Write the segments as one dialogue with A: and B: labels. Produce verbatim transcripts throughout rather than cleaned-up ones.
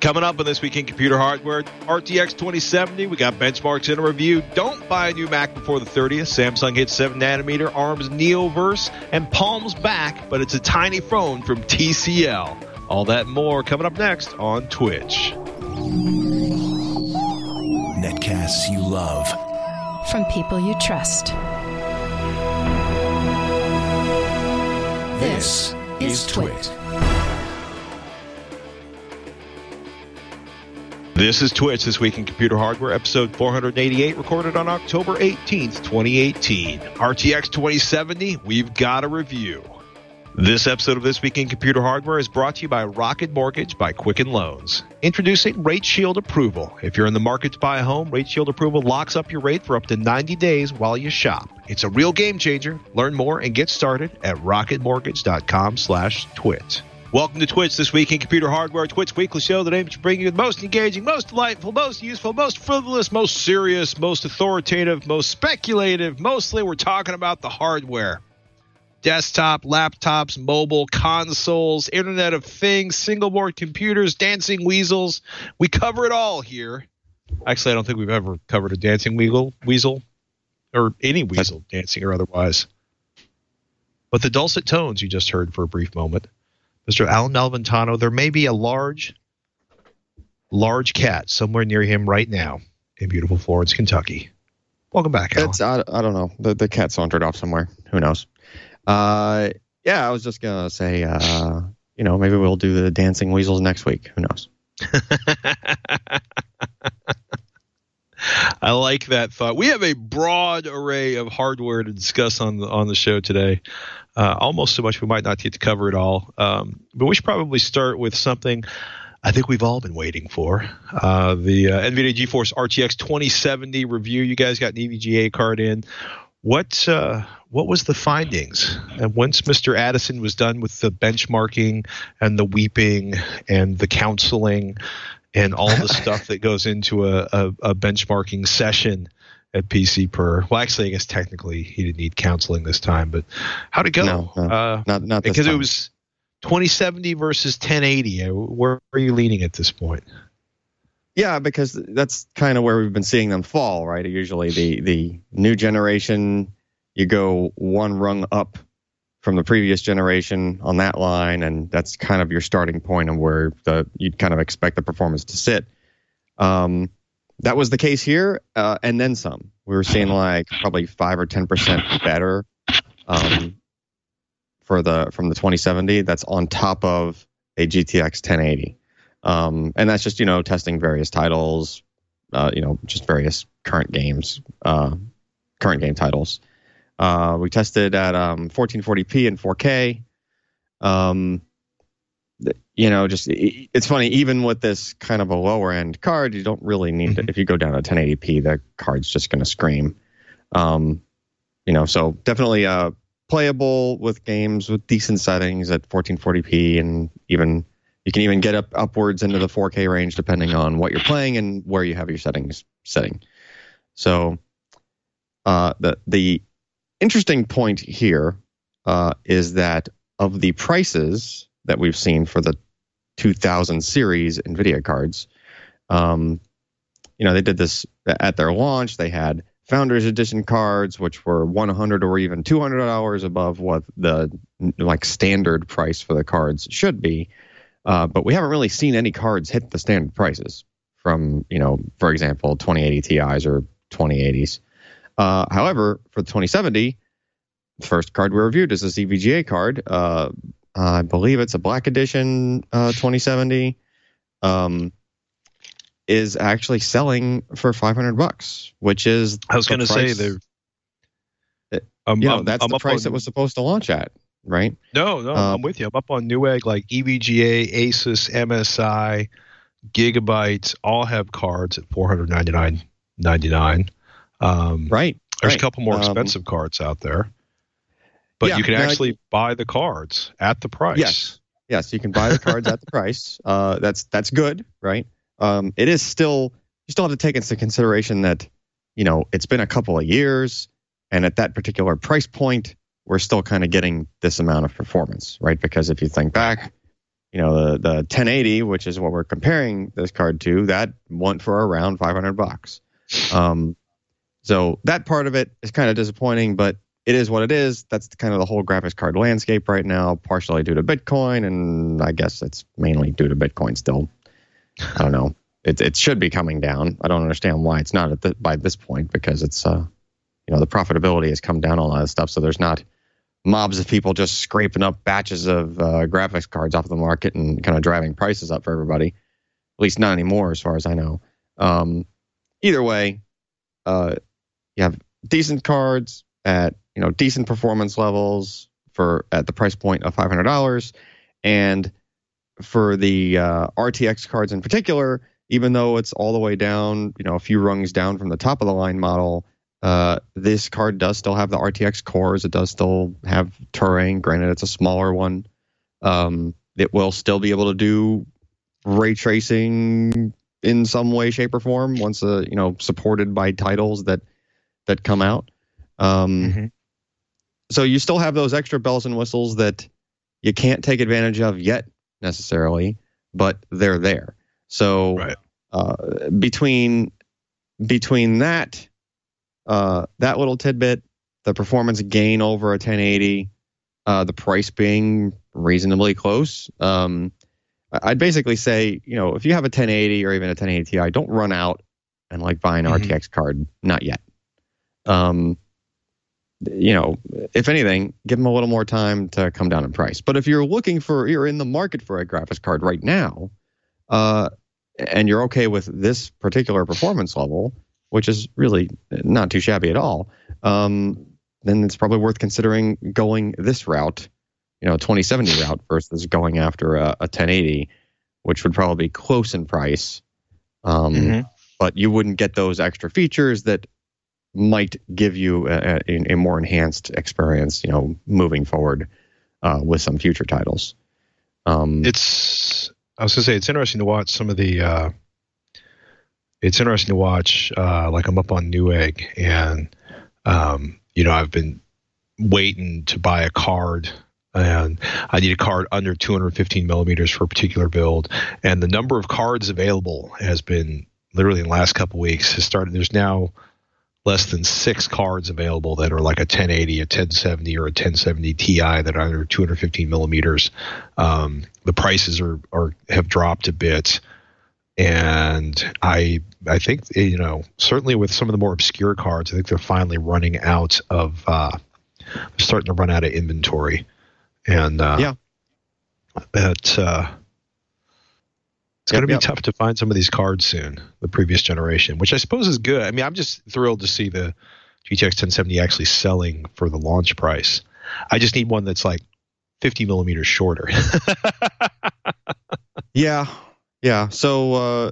A: Coming up on This Week in Computer Hardware, R T X twenty seventy, we got benchmarks in a review. Don't buy a new Mac before the thirtieth. Samsung hits seven nanometer, ARM's Neoverse, and Palm's back, but it's a tiny phone from T C L. All that and more coming up next on Twitch.
B: Netcasts you love.
C: From people you trust. This, this is Twit.
A: This is Twitch, This Week in Computer Hardware, episode four eighty-eight, recorded on October eighteenth, twenty eighteen. R T X twenty seventy, we've got a review. This episode of This Week in Computer Hardware is brought to you by Rocket Mortgage by Quicken Loans. Introducing Rate Shield Approval. If you're in the market to buy a home, Rate Shield Approval locks up your rate for up to ninety days while you shop. It's a real game changer. Learn more and get started at rocketmortgage.com slash twit. Welcome to Twitch, This Week in Computer Hardware, Twitch weekly show that aims to bring you the most engaging, most delightful, most useful, most frivolous, most serious, most authoritative, most speculative. Mostly we're talking about the hardware. Desktop, laptops, mobile, consoles, Internet of Things, single-board computers, dancing weasels. We cover it all here. Actually, I don't think we've ever covered a dancing weasel, weasel or any weasel, dancing or otherwise. But the dulcet tones you just heard for a brief moment, Mister Alan Malventano, there may be a large, large cat somewhere near him right now in beautiful Florence, Kentucky. Welcome back, Alan.
D: It's, I, I don't know. The, the cat sauntered off somewhere. Who knows? Uh, yeah, I was just going to say, uh, you know, maybe we'll do the dancing weasels next week. Who knows?
A: I like that thought. We have a broad array of hardware to discuss on the, on the show today. Uh, almost so much we might not get to cover it all. Um, but we should probably start with something I think we've all been waiting for. Uh, the uh, NVIDIA GeForce R T X twenty seventy review. You guys got an E V G A card in. What uh, what was the findings? And once Mister Addison was done with the benchmarking and the weeping and the counseling and all the stuff that goes into a, a, a benchmarking session at P C Per. Well, actually, I guess technically he didn't need counseling this time, but how'd it go?
D: No, no,
A: uh,
D: not, not this
A: because
D: time.
A: It was twenty seventy versus ten eighty. Where are you leaning at this point?
D: Yeah, because that's kind of where we've been seeing them fall, right? Usually the, the new generation, you go one rung up from the previous generation on that line, and that's kind of your starting point of where the you'd kind of expect the performance to sit. Um, that was the case here, uh, and then some. We were seeing like probably five or ten percent better um, for the from the twenty seventy. That's on top of a G T X ten eighty. Um, and that's just, you know, testing various titles, uh, you know, just various current games, uh, current game titles. Uh, we tested at um, fourteen forty p and four K. Um, you know, just it's funny, even with this kind of a lower end card, you don't really need to, if you go down to ten eighty p, the card's just going to scream. Um, you know, so definitely uh, playable with games with decent settings at fourteen forty p, and even you can even get up upwards into the four K range depending on what you're playing and where you have your settings setting. So uh, the the interesting point here uh, is that of the prices that we've seen for the two thousand series NVIDIA cards, um, you know, they did this at their launch. They had Founders Edition cards, which were one hundred or even two hundred dollars above what the like standard price for the cards should be. Uh, but we haven't really seen any cards hit the standard prices from, you know, for example, twenty eighty Ti's or twenty eighties. Uh, however, for the twenty seventy, the first card we reviewed is this E V G A card. Uh, I believe it's a Black Edition uh, twenty seventy. Um, is actually selling for five hundred bucks, which is
A: I was going to say they're.
D: Um, you know, that's I'm the price on, it was supposed to launch at, right?
A: No, no, um, I'm with you. I'm up on Newegg, like E V G A, Asus, M S I, Gigabyte, all have cards at four hundred ninety-nine ninety-nine. Um,
D: right.
A: There's
D: right.
A: a couple more expensive um, cards out there, but
D: yeah,
A: you can
D: now,
A: actually buy the cards at the price.
D: Yes, yes, you can buy the cards at the price. Uh, that's that's good, right? Um, it is still you still have to take into consideration that you know it's been a couple of years. And at that particular price point, we're still kind of getting this amount of performance, right? Because if you think back, you know, the, the ten eighty, which is what we're comparing this card to, that went for around five hundred bucks. Um, so that part of it is kind of disappointing, but it is what it is. That's kind of the whole graphics card landscape right now, partially due to Bitcoin, and I guess it's mainly due to Bitcoin still. I don't know. It it should be coming down. I don't understand why it's not at the, by this point, because it's uh you know, the profitability has come down on a lot of stuff, so there's not mobs of people just scraping up batches of uh, graphics cards off of the market and kind of driving prices up for everybody. At least not anymore, as far as I know. Um, either way, uh, you have decent cards at, you know, decent performance levels for at the price point of five hundred dollars, and for the uh, R T X cards in particular, even though it's all the way down, you know, a few rungs down from the top of the line model, uh, this card does still have the R T X cores. It does still have Turing. Granted, it's a smaller one. Um, it will still be able to do ray tracing in some way, shape, or form once, uh, you know, supported by titles that that come out. Um, mm-hmm. So you still have those extra bells and whistles that you can't take advantage of yet necessarily, but they're there. So
A: right.
D: uh, between between that uh, that little tidbit, the performance gain over a ten eighty, uh, the price being reasonably close, um, I'd basically say, you know, if you have a ten eighty or even a ten eighty Ti, don't run out and like buy an mm-hmm. R T X card. Not yet. Um, you know, if anything, give them a little more time to come down in price. But if you're looking for, you're in the market for a graphics card right now, uh, and you're okay with this particular performance level, which is really not too shabby at all, um, then it's probably worth considering going this route, you know, twenty seventy route versus going after a, a ten eighty, which would probably be close in price. Um, mm-hmm. But you wouldn't get those extra features that might give you a, a, a more enhanced experience, you know, moving forward uh, with some future titles. Um,
A: it's, I was gonna say, it's interesting to watch some of the, uh, it's interesting to watch, uh, like I'm up on Newegg, and, um, you know, I've been waiting to buy a card, and I need a card under two hundred fifteen millimeters for a particular build. And the number of cards available has been literally in the last couple of weeks has started. There's now less than six cards available that are like a ten eighty, a ten seventy, or a ten seventy Ti that are under two hundred fifteen millimeters. Um, the prices are, are have dropped a bit, and I I think, you know, certainly with some of the more obscure cards, I think they're finally running out of uh, they're starting to run out of inventory, and uh,
D: yeah,
A: that. Uh, It's
D: yep,
A: going to be
D: yep.
A: tough to find some of these cards soon, the previous generation, which I suppose is good. I mean, I'm just thrilled to see the G T X ten seventy actually selling for the launch price. I just need one that's like fifty millimeters shorter.
D: yeah, yeah. So uh,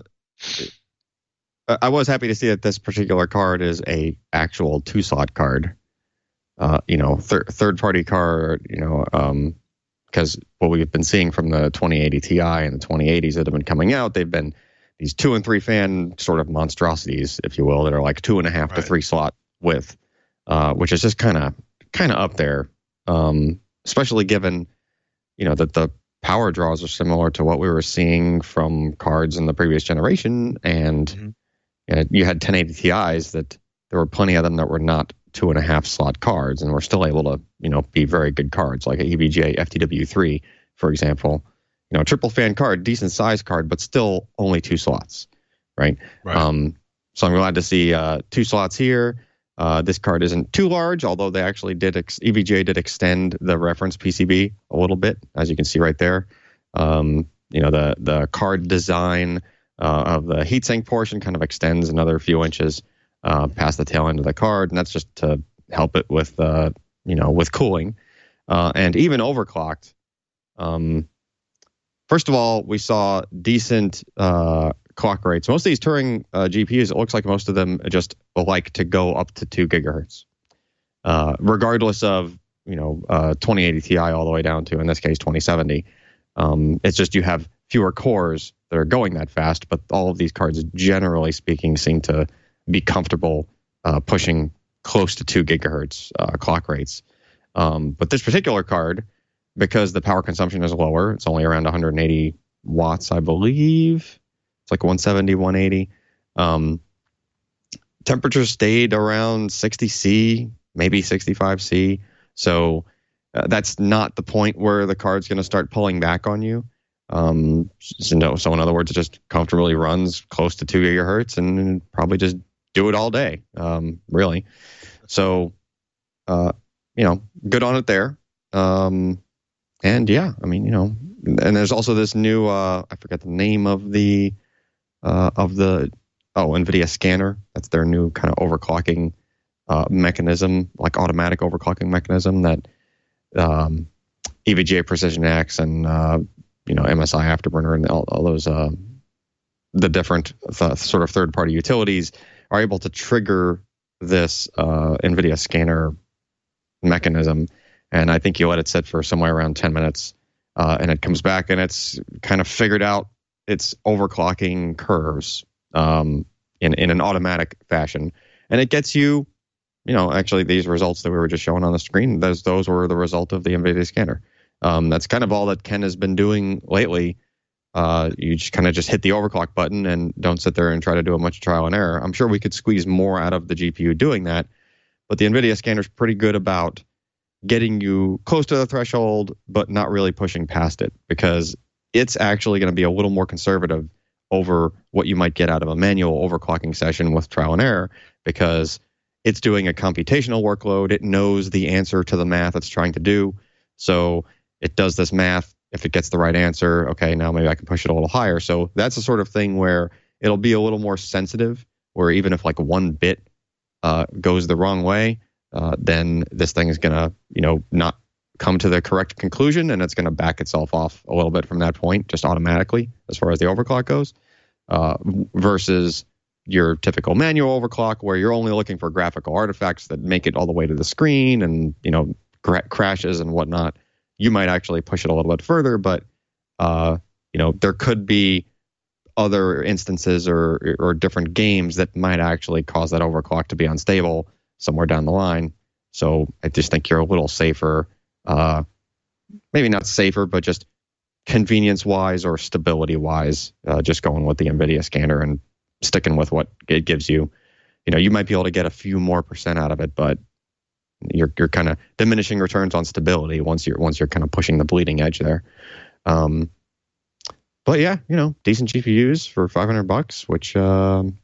D: I was happy to see that this particular card is a actual two-slot card. Uh, you know, thir- third-party card, you know, um, because what we've been seeing from the twenty eighty Ti and the twenty eighties that have been coming out, they've been these two and three fan sort of monstrosities, if you will, that are like two and a half right. to three slot width, uh, which is just kind of kind of up there, um, especially given, you know, that the power draws are similar to what we were seeing from cards in the previous generation, and mm-hmm. you know, you had ten eighty Ti's that there were plenty of them that were not two and a half slot cards, and we're still able to, you know, be very good cards like a E V G A F T W three, for example. You know, triple fan card, decent size card, but still only two slots, right?
A: right.
D: Um, so I'm glad to see uh, two slots here. Uh, this card isn't too large, although they actually did, ex- E V G A did extend the reference P C B a little bit, as you can see right there. Um, you know, the the card design uh, of the heatsink portion kind of extends another few inches Uh, past the tail end of the card, and that's just to help it with, uh, you know, with cooling, uh, and even overclocked. Um, first of all, we saw decent uh, clock rates. Most of these Turing uh, G P Us, it looks like most of them just like to go up to two gigahertz, uh, regardless of, you know, uh, twenty eighty Ti all the way down to, in this case, twenty seventy. Um, it's just you have fewer cores that are going that fast, but all of these cards, generally speaking, seem to be comfortable uh, pushing close to two gigahertz uh, clock rates. Um, but this particular card, because the power consumption is lower. It's only around one hundred eighty watts, I believe. It's like one seventy, one eighty. Um, temperature stayed around sixty C, maybe sixty-five C. So uh, that's not the point where the card's going to start pulling back on you. Um, so, no, so in other words, it just comfortably runs close to two gigahertz and probably just do it all day, um, really. So, uh, you know, good on it there. Um, and yeah, I mean, you know, and there's also this new, uh, I forget the name of the, uh, of the, oh, NVIDIA scanner. That's their new kind of overclocking uh, mechanism, like automatic overclocking mechanism that um, E V G A Precision X and, uh, you know, M S I Afterburner and all, all those, uh, the different th- sort of third-party utilities are able to trigger this uh, NVIDIA scanner mechanism. And I think you let it sit for somewhere around ten minutes, uh, and it comes back and it's kind of figured out its overclocking curves um, in, in an automatic fashion. And it gets you, you know, actually these results that we were just showing on the screen, those, those were the result of the NVIDIA scanner. Um, that's kind of all that Ken has been doing lately. Uh, you just kind of just hit the overclock button and don't sit there and try to do a bunch of trial and error. I'm sure we could squeeze more out of the G P U doing that, but the NVIDIA scanner is pretty good about getting you close to the threshold, but not really pushing past it, because it's actually going to be a little more conservative over what you might get out of a manual overclocking session with trial and error, because it's doing a computational workload. It knows the answer to the math it's trying to do. So it does this math. If it gets the right answer, okay, now maybe I can push it a little higher. So that's the sort of thing where it'll be a little more sensitive, where even if like one bit uh, goes the wrong way, uh, then this thing is going to, you know, not come to the correct conclusion, and it's going to back itself off a little bit from that point, just automatically, as far as the overclock goes, uh, versus your typical manual overclock, where you're only looking for graphical artifacts that make it all the way to the screen and, you know, cra- crashes and whatnot. You might actually push it a little bit further, but, uh, you know, there could be other instances or or different games that might actually cause that overclock to be unstable somewhere down the line. So I just think you're a little safer, uh, maybe not safer, but just convenience-wise or stability-wise, uh, just going with the NVIDIA scanner and sticking with what it gives you. You know, you might be able to get a few more percent out of it, but you're you're kind of diminishing returns on stability once you're once you're kind of pushing the bleeding edge there. Um, but yeah, you know, decent G P Us for five hundred bucks, which um,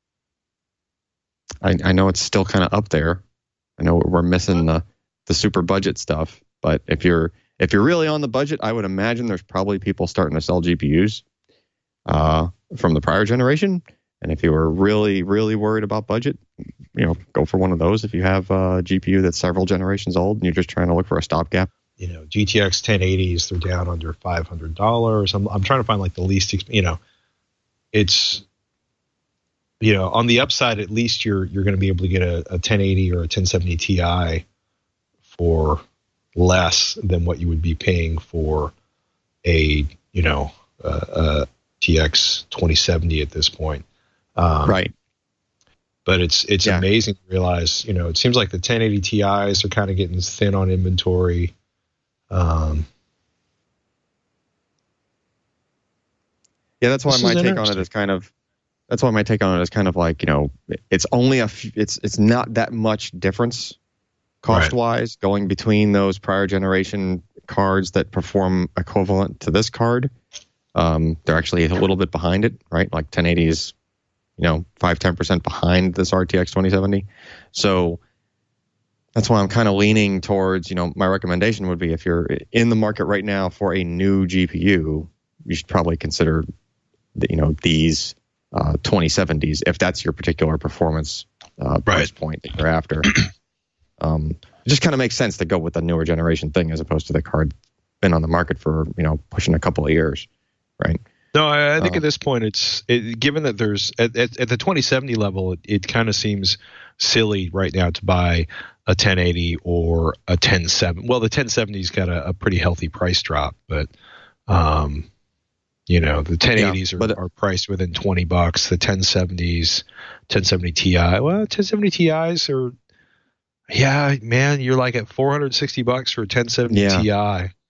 D: I, I know it's still kind of up there. I know we're missing the the super budget stuff, but if you're if you're really on the budget, I would imagine there's probably people starting to sell G P Us uh, from the prior generation. And if you were really, really worried about budget, you know, go for one of those. If you have a G P U that's several generations old and you're just trying to look for a stopgap.
A: You know, G T X ten eighties, they're down under five hundred dollars. I'm, I'm trying to find like the least, you know, it's, you know, on the upside, at least you're you're going to be able to get a, a ten eighty or a ten seventy Ti for less than what you would be paying for a, you know, a, a T X twenty seventy at this point. Um,
D: right.
A: But it's it's
D: yeah.
A: amazing to realize, you know, it seems like the ten eighty Ti's are kind of getting thin on inventory. Um,
D: yeah, that's why my take on it is kind of, that's why my take on it is kind of like, you know, it's only a, few, it's it's not that much difference cost wise right. going between those prior generation cards that perform equivalent to this card. Um, they're actually a little bit behind it, right? Like ten eighty is, you know, five, ten percent behind this R T X twenty seventy. So that's why I'm kind of leaning towards, you know, my recommendation would be if you're in the market right now for a new G P U, you should probably consider, the, you know, these uh, twenty seventies if that's your particular performance uh, price right. point that you're after. um, it just kind of makes sense to go with the newer generation thing as opposed to the card been on the market for, you know, pushing a couple of years, right?
A: No, I, I think
D: uh,
A: at this point, it's it, given that there's at, at, at the twenty seventy level, it, it kind of seems silly right now to buy a ten eighty or a ten seventy. Well, the ten seventy's got a, a pretty healthy price drop, but um, you know, the ten eighties yeah, are, are priced within twenty bucks. The ten seventies, ten seventy Ti, well, ten seventy Ti's are, yeah, man, you're like at four hundred sixty bucks for a ten seventy
D: yeah.
A: Ti.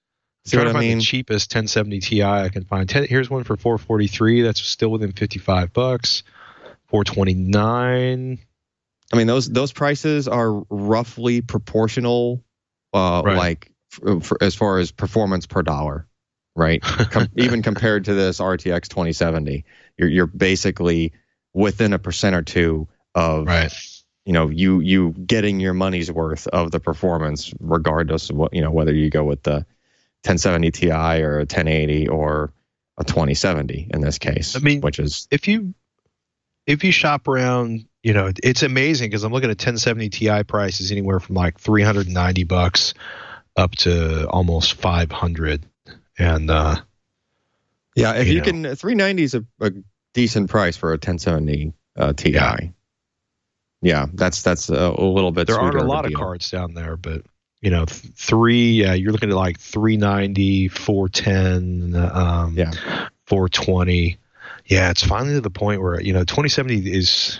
D: See
A: trying
D: what
A: to
D: I
A: find
D: mean?
A: the cheapest ten seventy Ti I can find. ten, here's one for four forty-three. That's still within fifty-five bucks. four twenty-nine.
D: I mean, those those prices are roughly proportional, uh,
A: Right.
D: like f- for, as far as performance per dollar, right? Com- even compared to this R T X twenty seventy, you're you're basically within a percent or two of,
A: Right.
D: you know, you you getting your money's worth of the performance, regardless of what, you know, whether you go with the ten seventy Ti or a ten eighty or a twenty seventy in this case.
A: I mean,
D: which is
A: if you if you shop around, you know, it's amazing because I'm looking at ten seventy Ti prices anywhere from like three hundred ninety bucks up to almost five hundred. And uh,
D: yeah, if
A: you
D: you,
A: know.
D: can, three ninety is a, a decent price for a ten seventy uh, Ti.
A: Yeah.
D: Yeah, that's that's a, a little bit.
A: there aren't a
D: sweeter
A: lot
D: a
A: of
D: deal.
A: cards down there, but you know, th- three, yeah, you're looking at like three ninety, four ten, um,
D: Yeah.
A: four twenty. Yeah, it's finally to the point where, you know, twenty seventy is,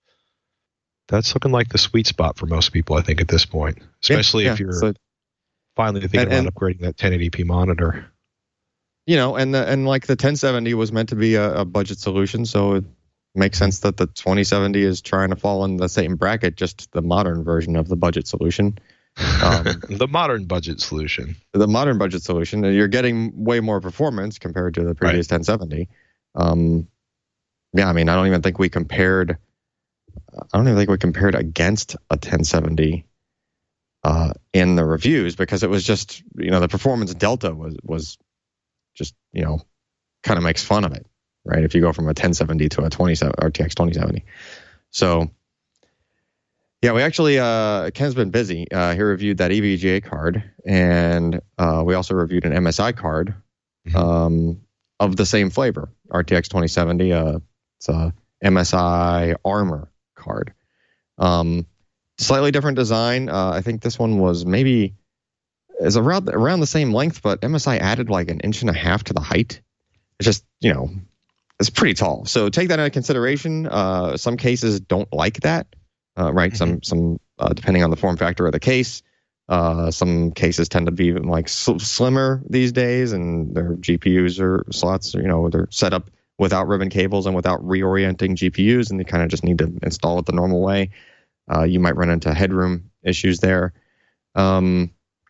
A: that's looking like the sweet spot for most people, I think, at this point, especially
D: Yeah,
A: if
D: yeah.
A: you're
D: So,
A: finally thinking
D: and-
A: about
D: and-
A: upgrading that ten eighty p monitor.
D: you know, and the, and like the ten seventy was meant to be a, a budget solution, so it makes sense that the twenty seventy is trying to fall in the same bracket, just the modern version of the budget solution. Um,
A: The modern budget solution.
D: the modern budget solution, you're getting way more performance compared to the previous ten seventy. Um, yeah, I mean, I don't even think we compared. I don't even think we compared against a ten seventy uh, in the reviews, because it was just, you know, the performance delta was was just, you know, kind of makes fun of it, right? If you go from a ten seventy to a twenty-seven R T X twenty seventy. So yeah, we actually, uh, Ken's been busy. Uh, he reviewed that E V G A card, and uh, we also reviewed an M S I card
A: Mhm.
D: um, of the same flavor, R T X twenty seventy. Uh, it's a M S I Armor card. Um, slightly different design. Uh, I think this one was maybe is around around the same length, but M S I added like an inch and a half to the height. It's just, you know, it's pretty tall. So take that into consideration. Uh, some cases don't like that. Uh, right,
A: Mhm.
D: some some uh, depending on the form factor of the case, uh, some cases tend to be like sl- slimmer these days, and their G P Us or slots, you know, they're set up without ribbon cables and without reorienting G P Us, and they kind of just need to install it the normal way. Uh, you might run into headroom issues there. Um,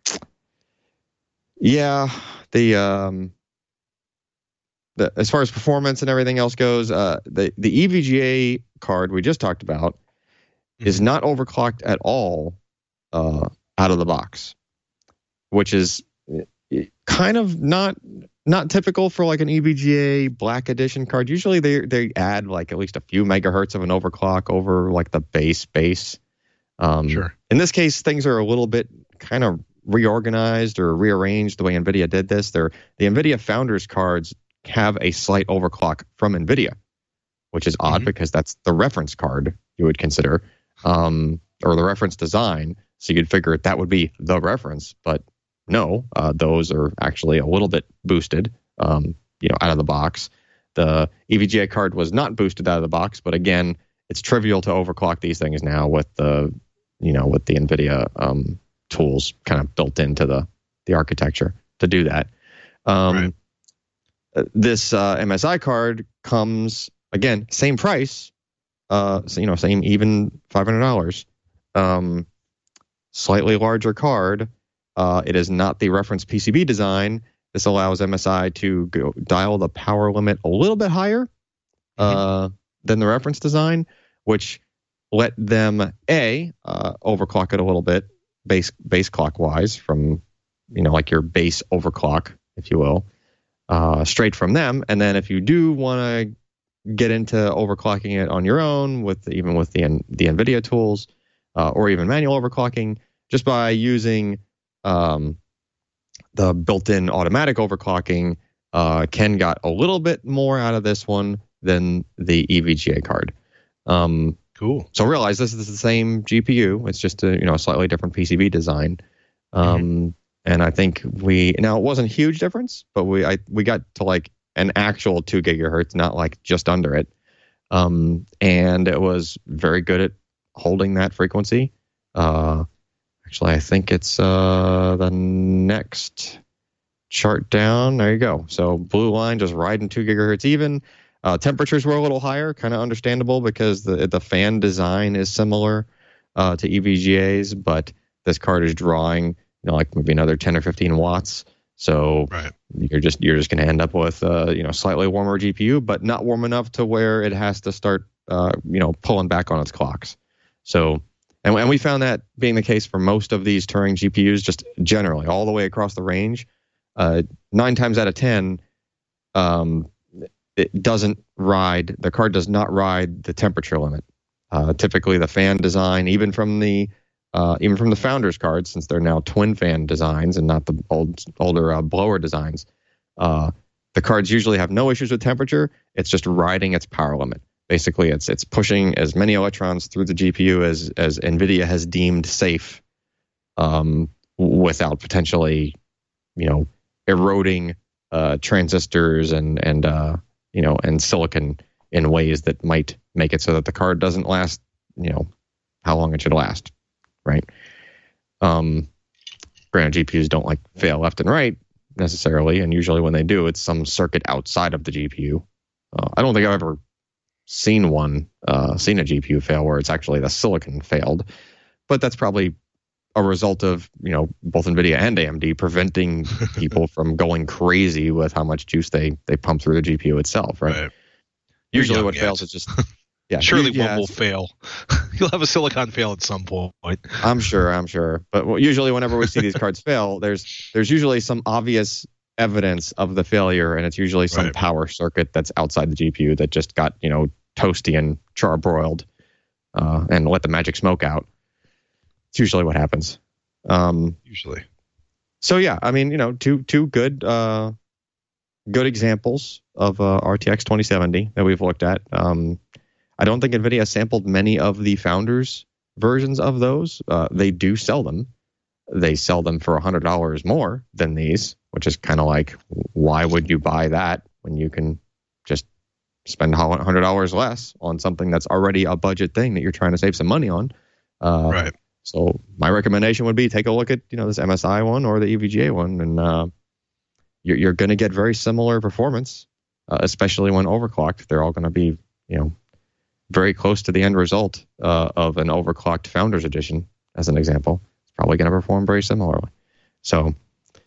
D: yeah, the um, the as far as performance and everything else goes, uh, the the E V G A card we just talked about is not overclocked at all uh, out of the box, which is kind of not not typical for like an E V G A Black Edition card. Usually they they add like at least a few megahertz of an overclock over like the base base. Um,
A: Sure.
D: In this case, things are a little bit kind of reorganized or rearranged the way NVIDIA did this. They're, the NVIDIA Founders cards have a slight overclock from NVIDIA, which is odd
A: Mhm.
D: because that's the reference card you would consider. Um, or the reference design, so you'd figure that would be the reference, but no, uh, those are actually a little bit boosted, um, you know, out of the box. The E V G A card was not boosted out of the box, but again, it's trivial to overclock these things now with the, you know, with the NVIDIA um, tools kind of built into the the architecture to do that. Um,
A: Right.
D: uh, This uh, M S I card comes again, same price. Uh, so, you know, same even five hundred dollars. Um, slightly larger card. Uh, it is not the reference P C B design. This allows M S I to go dial the power limit a little bit higher uh, than the reference design, which let them a uh, overclock it a little bit, base base clockwise from, you know, like your base overclock, if you will, uh, straight from them. And then if you do want to get into overclocking it on your own with even with the the NVIDIA tools, uh, or even manual overclocking, just by using um, the built-in automatic overclocking, uh, Ken got a little bit more out of this one than the E V G A card. Um,
A: Cool.
D: so realize this is the same G P U. It's just a, you know, a slightly different P C B design. Um, mm-hmm. And I think we now it wasn't a huge difference, but we I we got to like an actual two gigahertz, not like just under it. Um, and it was very good at holding that frequency. Uh, actually, I think it's uh, the next chart down. There you go. So blue line just riding two gigahertz even. Uh, temperatures were a little higher, kind of understandable because the the fan design is similar uh, to E V G A's, but this card is drawing, you know, like maybe another ten or fifteen watts. So
A: right.
D: you're just you're just going to end up with uh, you know, slightly warmer G P U, but not warm enough to where it has to start uh, you know, pulling back on its clocks. So and, and we found that being the case for most of these Turing G P Us, just generally all the way across the range. Uh, nine times out of ten, um, it doesn't ride, the card does not ride the temperature limit. Uh, typically the fan design, even from the uh, even from the Founders cards, since they're now twin fan designs and not the old older uh, blower designs, uh, the cards usually have no issues with temperature. It's just riding its power limit. Basically, it's it's pushing as many electrons through the G P U as as NVIDIA has deemed safe, um, without potentially, you know, eroding uh, transistors and and uh, you know, and silicon in ways that might make it so that the card doesn't last, you know, how long it should last, right? Um, granted, G P Us don't like fail left and right necessarily, and usually when they do, it's some circuit outside of the G P U. Uh, I don't think I've ever seen one, uh, seen a G P U fail where it's actually the silicon failed, but that's probably a result of, you know, both NVIDIA and A M D preventing people from going crazy with how much juice they they pump through the G P U itself, right?
A: right.
D: Usually
A: young,
D: what
A: yes.
D: fails is just, yeah.
A: Surely
D: yeah,
A: one will fail. You'll have a silicon fail at some point.
D: I'm sure, I'm sure. But usually whenever we see these cards fail, there's there's usually some obvious evidence of the failure, and it's usually some
A: right.
D: power circuit that's outside the G P U that just got, you know, toasty and charbroiled uh, and let the magic smoke out. It's usually what happens. Um,
A: usually.
D: So yeah, I mean, you know, two two good uh, good examples of uh, R T X twenty seventy that we've looked at. Um, I don't think NVIDIA sampled many of the Founders versions of those. Uh, they do sell them. They sell them for one hundred dollars more than these, which is kind of like, why would you buy that when you can just spend one hundred dollars less on something that's already a budget thing that you're trying to save some money on? Uh,
A: right.
D: So my recommendation would be take a look at, you know, this M S I one or the E V G A one, and uh, you're, you're going to get very similar performance, uh, especially when overclocked. They're all going to be, you know, very close to the end result uh, of an overclocked Founders Edition, as an example. It's probably going to perform very similarly. So,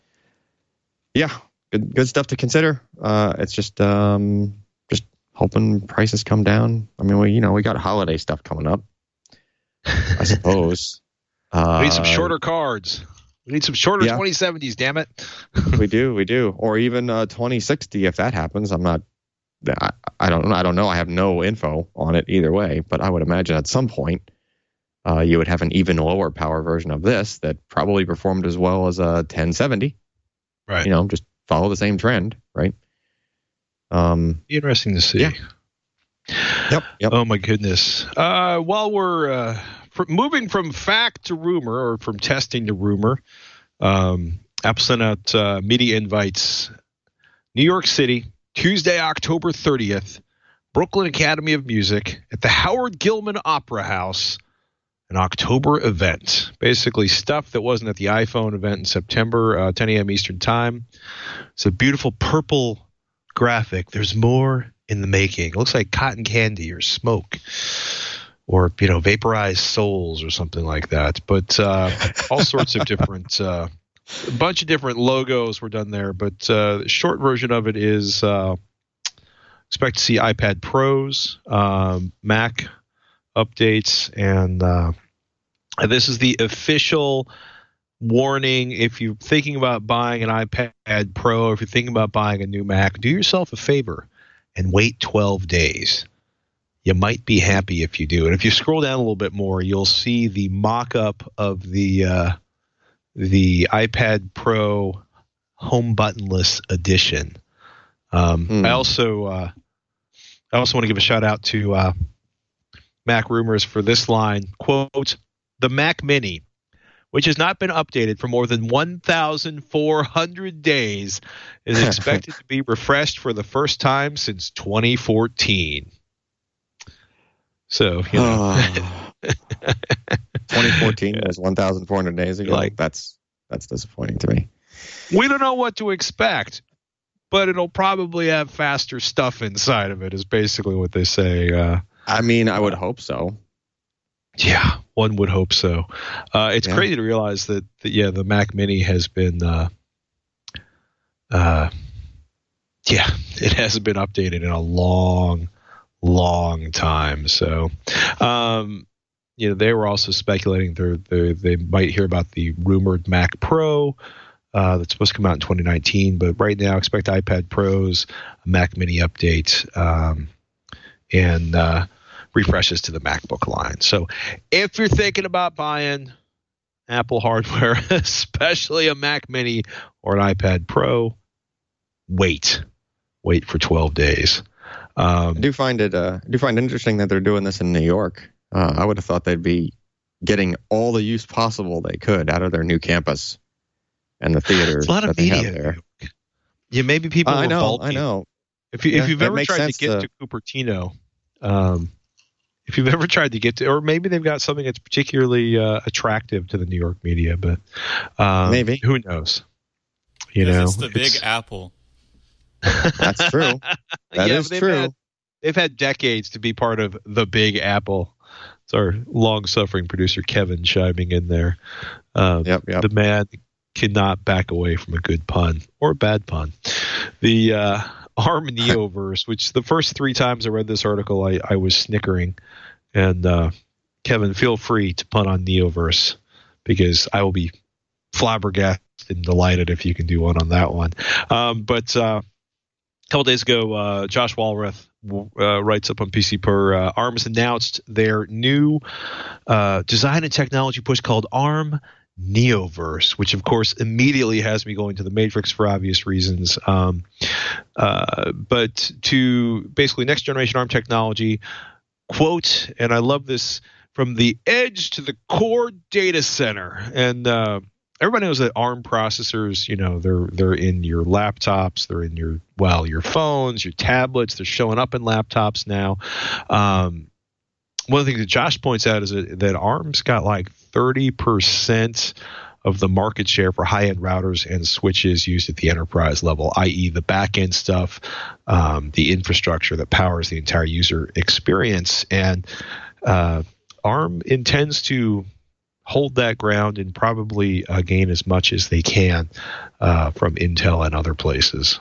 D: yeah, good good stuff to consider. Uh, it's just um, just hoping prices come down. I mean, we you know we got holiday stuff coming up, I suppose.
A: Uh, we need some
D: uh,
A: shorter cards. We need some shorter
D: yeah.
A: twenty seventies, damn it.
D: we do, we do. Or even uh, twenty sixty if that happens. I'm not, I, I don't I don't know. I have no info on it either way, but I would imagine at some point uh, you would have an even lower power version of this that probably performed as well as a ten seventy.
A: Right.
D: You know, just follow the same trend, right? Um,
A: Be interesting to see.
D: Yeah. Yep. Yep.
A: Oh my goodness. Uh, while we're uh, fr- moving from fact to rumor, or from testing to rumor, um, Apple sent out uh, media invites. New York City, Tuesday, October thirtieth, Brooklyn Academy of Music at the Howard Gilman Opera House, an October event. Basically stuff that wasn't at the iPhone event in September, uh, ten a.m. Eastern Time. It's a beautiful purple graphic. There's more in the making. It looks like cotton candy or smoke, or, you know, vaporized souls or something like that. But uh, all sorts of different, uh, a bunch of different logos were done there. But uh, the short version of it is uh, expect to see iPad Pros, um, Mac updates, and uh, this is the official warning. If you're thinking about buying an iPad Pro, if you're thinking about buying a new Mac, do yourself a favor and wait twelve days. You might be happy if you do. And if you scroll down a little bit more, you'll see the mock-up of the uh, the iPad Pro home buttonless edition. Um, mm. I also uh, I also want to give a shout out to uh, Mac Rumors for this line, quote, "The Mac Mini, which has not been updated for more than one thousand four hundred days, is expected to be refreshed for the first time since twenty fourteen. So, you know.
D: Oh. twenty fourteen was one thousand four hundred days ago. Like, that's that's disappointing to me.
A: We don't know what to expect, but it'll probably have faster stuff inside of it, is basically what they say. Uh,
D: I mean, I would hope so.
A: Yeah, one would hope so. Uh, it's yeah. crazy to realize that, that, yeah, the Mac Mini has been, uh, uh, yeah, it hasn't been updated in a long, long time. So, um, you know, they were also speculating they're, they're, they might hear about the rumored Mac Pro uh, that's supposed to come out in twenty nineteen. But right now, expect iPad Pros, a Mac Mini update, um, and uh, refreshes to the MacBook line. So if you're thinking about buying Apple hardware, especially a Mac Mini or an iPad Pro, wait. Wait for twelve days. Um,
D: I do find it uh, I do find it interesting that they're doing this in New York. Uh, I would have thought they'd be getting all the use possible they could out of their new campus and the theaters.
A: It's a lot of
D: that they
A: media.
D: have there.
A: Yeah, maybe people.
D: Uh, I know.
A: bulky.
D: I know.
A: If you
D: yeah,
A: if you've ever tried to get
D: to...
A: to Cupertino, um, if you've ever tried to get to, or maybe they've got something that's particularly uh, attractive to the New York media, but um,
D: maybe
A: who knows? You know,
E: it's the Big Apple.
D: That's true. That
A: yeah,
D: is
A: they've
D: true.
A: Had, they've had decades to be part of the Big Apple. It's our long-suffering producer Kevin chiming in there. Um,
D: yep, yep.
A: The man cannot back away from a good pun or a bad pun. The uh, ARM Neoverse, which the first three times I read this article, I, I was snickering. And uh, Kevin, feel free to pun on Neoverse because I will be flabbergasted and delighted if you can do one on that one. Um, but uh, a couple days ago, uh, Josh Walrath uh, writes up on P C Per, uh, ARM has announced their new uh, design and technology push called ARM Neoverse, which of course immediately has me going to the Matrix for obvious reasons. Um, uh, but to basically next generation ARM technology, quote, and I love this, from the edge to the core data center. And uh, everybody knows that ARM processors, you know, they're they're in your laptops, they're in your, well, your phones, your tablets, they're showing up in laptops now. Um, one of the things that Josh points out is that, that ARM's got like thirty percent of the market share for high-end routers and switches used at the enterprise level, that is the back-end stuff, um, the infrastructure that powers the entire user experience. And uh, ARM intends to hold that ground and probably uh, gain as much as they can uh, from Intel and other places.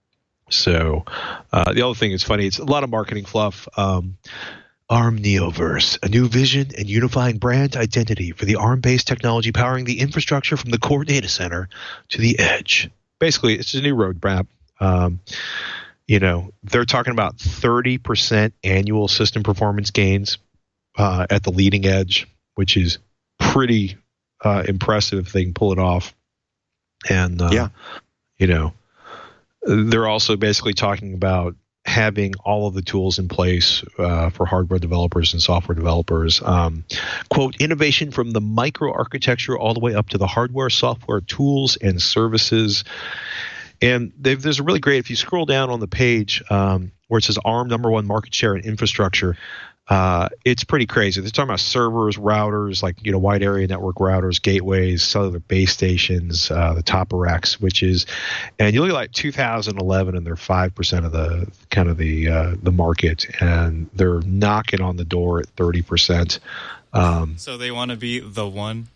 A: So uh, the other thing is funny. It's a lot of marketing fluff. Um, ARM Neoverse, a new vision and unifying brand identity for the ARM-based technology powering the infrastructure from the core data center to the edge. Basically, it's a new roadmap. Um, you know, they're talking about thirty percent annual system performance gains uh, at the leading edge, which is pretty uh, impressive if they can pull it off. And, uh,
D: yeah.
A: you know, they're also basically talking about having all of the tools in place uh, for hardware developers and software developers. Um, quote, innovation from the microarchitecture all the way up to the hardware, software, tools, and services. And there's a really great, if you scroll down on the page um, where it says ARM number one market share and infrastructure, uh, it's pretty crazy. They're talking about servers, routers, like, you know, wide area network routers, gateways, cellular base stations, uh, the top of rack switches. And you look at like two thousand eleven and they're five percent of the kind of the, uh, the market, and they're knocking on the door at thirty percent. Um,
E: so they want to be the one.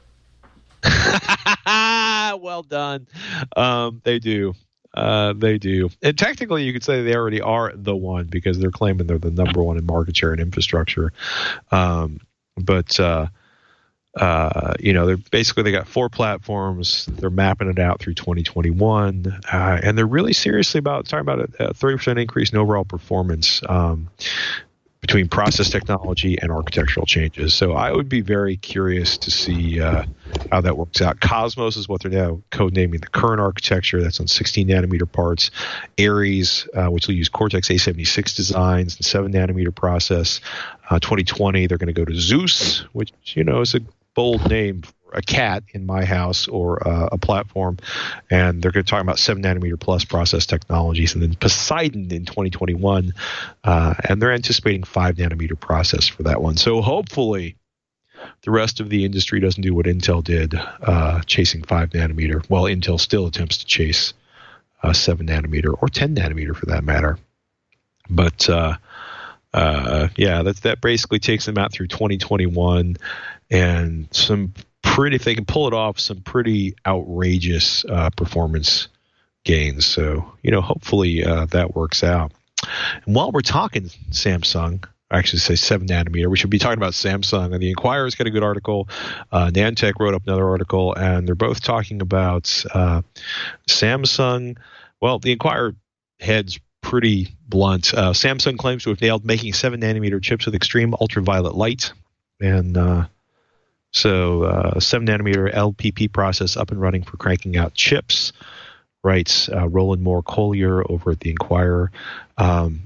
A: Well done. Um, they do. Uh, they do. And technically, you could say they already are the one because they're claiming they're the number one in market share and infrastructure. Um, but, uh, uh, you know, they're basically, they got four platforms. They're mapping it out through twenty twenty-one. Uh, and they're really seriously about talking about a, a thirty percent increase in overall performance um, between process technology and architectural changes. So I would be very curious to see uh, how that works out. Cosmos is what they're now codenaming the current architecture. That's on sixteen nanometer parts. Aries, uh, which will use Cortex A seventy-six designs and seven nanometer process. Uh, twenty twenty, they're going to go to Zeus, which, you know, is a bold name for a cat in my house or uh, a platform. And they're going to talk about seven nanometer plus process technologies. And then Poseidon in twenty twenty-one, uh, and they're anticipating five nanometer process for that one. So hopefully the rest of the industry doesn't do what Intel did, uh, chasing five nanometer. Well, Intel still attempts to chase uh, seven nanometer or ten nanometer for that matter. But uh, uh, yeah, that that basically takes them out through twenty twenty-one, and some pretty, if they can pull it off, some pretty outrageous uh, performance gains. So, you know, hopefully uh, that works out. And while we're talking Samsung, I actually say seven nanometer, we should be talking about Samsung. And the Inquirer's got a good article. Uh, Nantech wrote up another article, and they're both talking about uh, Samsung. Well, the Inquirer heads pretty blunt. Uh, Samsung claims to have nailed making seven nanometer chips with extreme ultraviolet light. And uh, so uh, seven nanometer L P P process up and running for cranking out chips, writes uh, Roland Moore Collier over at the Inquirer. Um,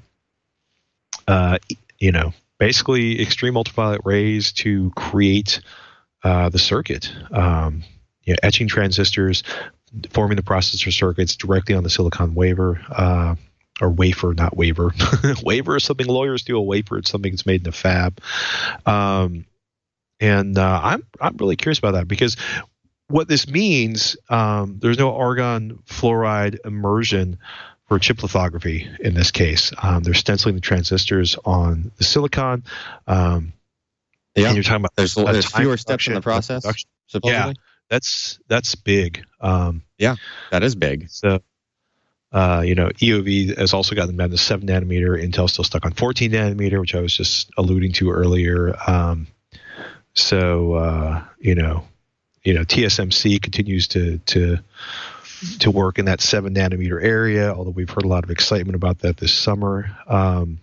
A: uh, you know, basically extreme ultraviolet rays to create uh, the circuit. Um, you know, etching transistors, forming the processor circuits directly on the silicon wafer, uh, or wafer, not waver. Wafer is something lawyers do. A wafer is something that's made in a fab. Um, and uh, I'm I'm really curious about that, because what this means, um, there's no argon fluoride immersion for chip lithography in this case. Um, they're stenciling the transistors on the silicon. Um,
D: yeah,
A: and you're talking about
D: there's, there's fewer steps in the process. Supposedly.
A: Yeah, that's that's big. Um,
D: yeah, that is big.
A: So, uh, you know, E O V has also gotten them down to seven nanometer. Intel's still stuck on fourteen nanometer, which I was just alluding to earlier. Um, so, uh, you know, you know, T S M C continues to to to work in that seven nanometer area, although we've heard a lot of excitement about that this summer. Um,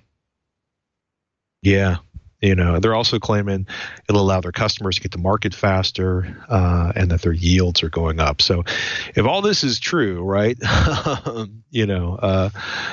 A: yeah, you know, they're also claiming it'll allow their customers to get to market faster, uh, and that their yields are going up. So if all this is true, right, you know, uh,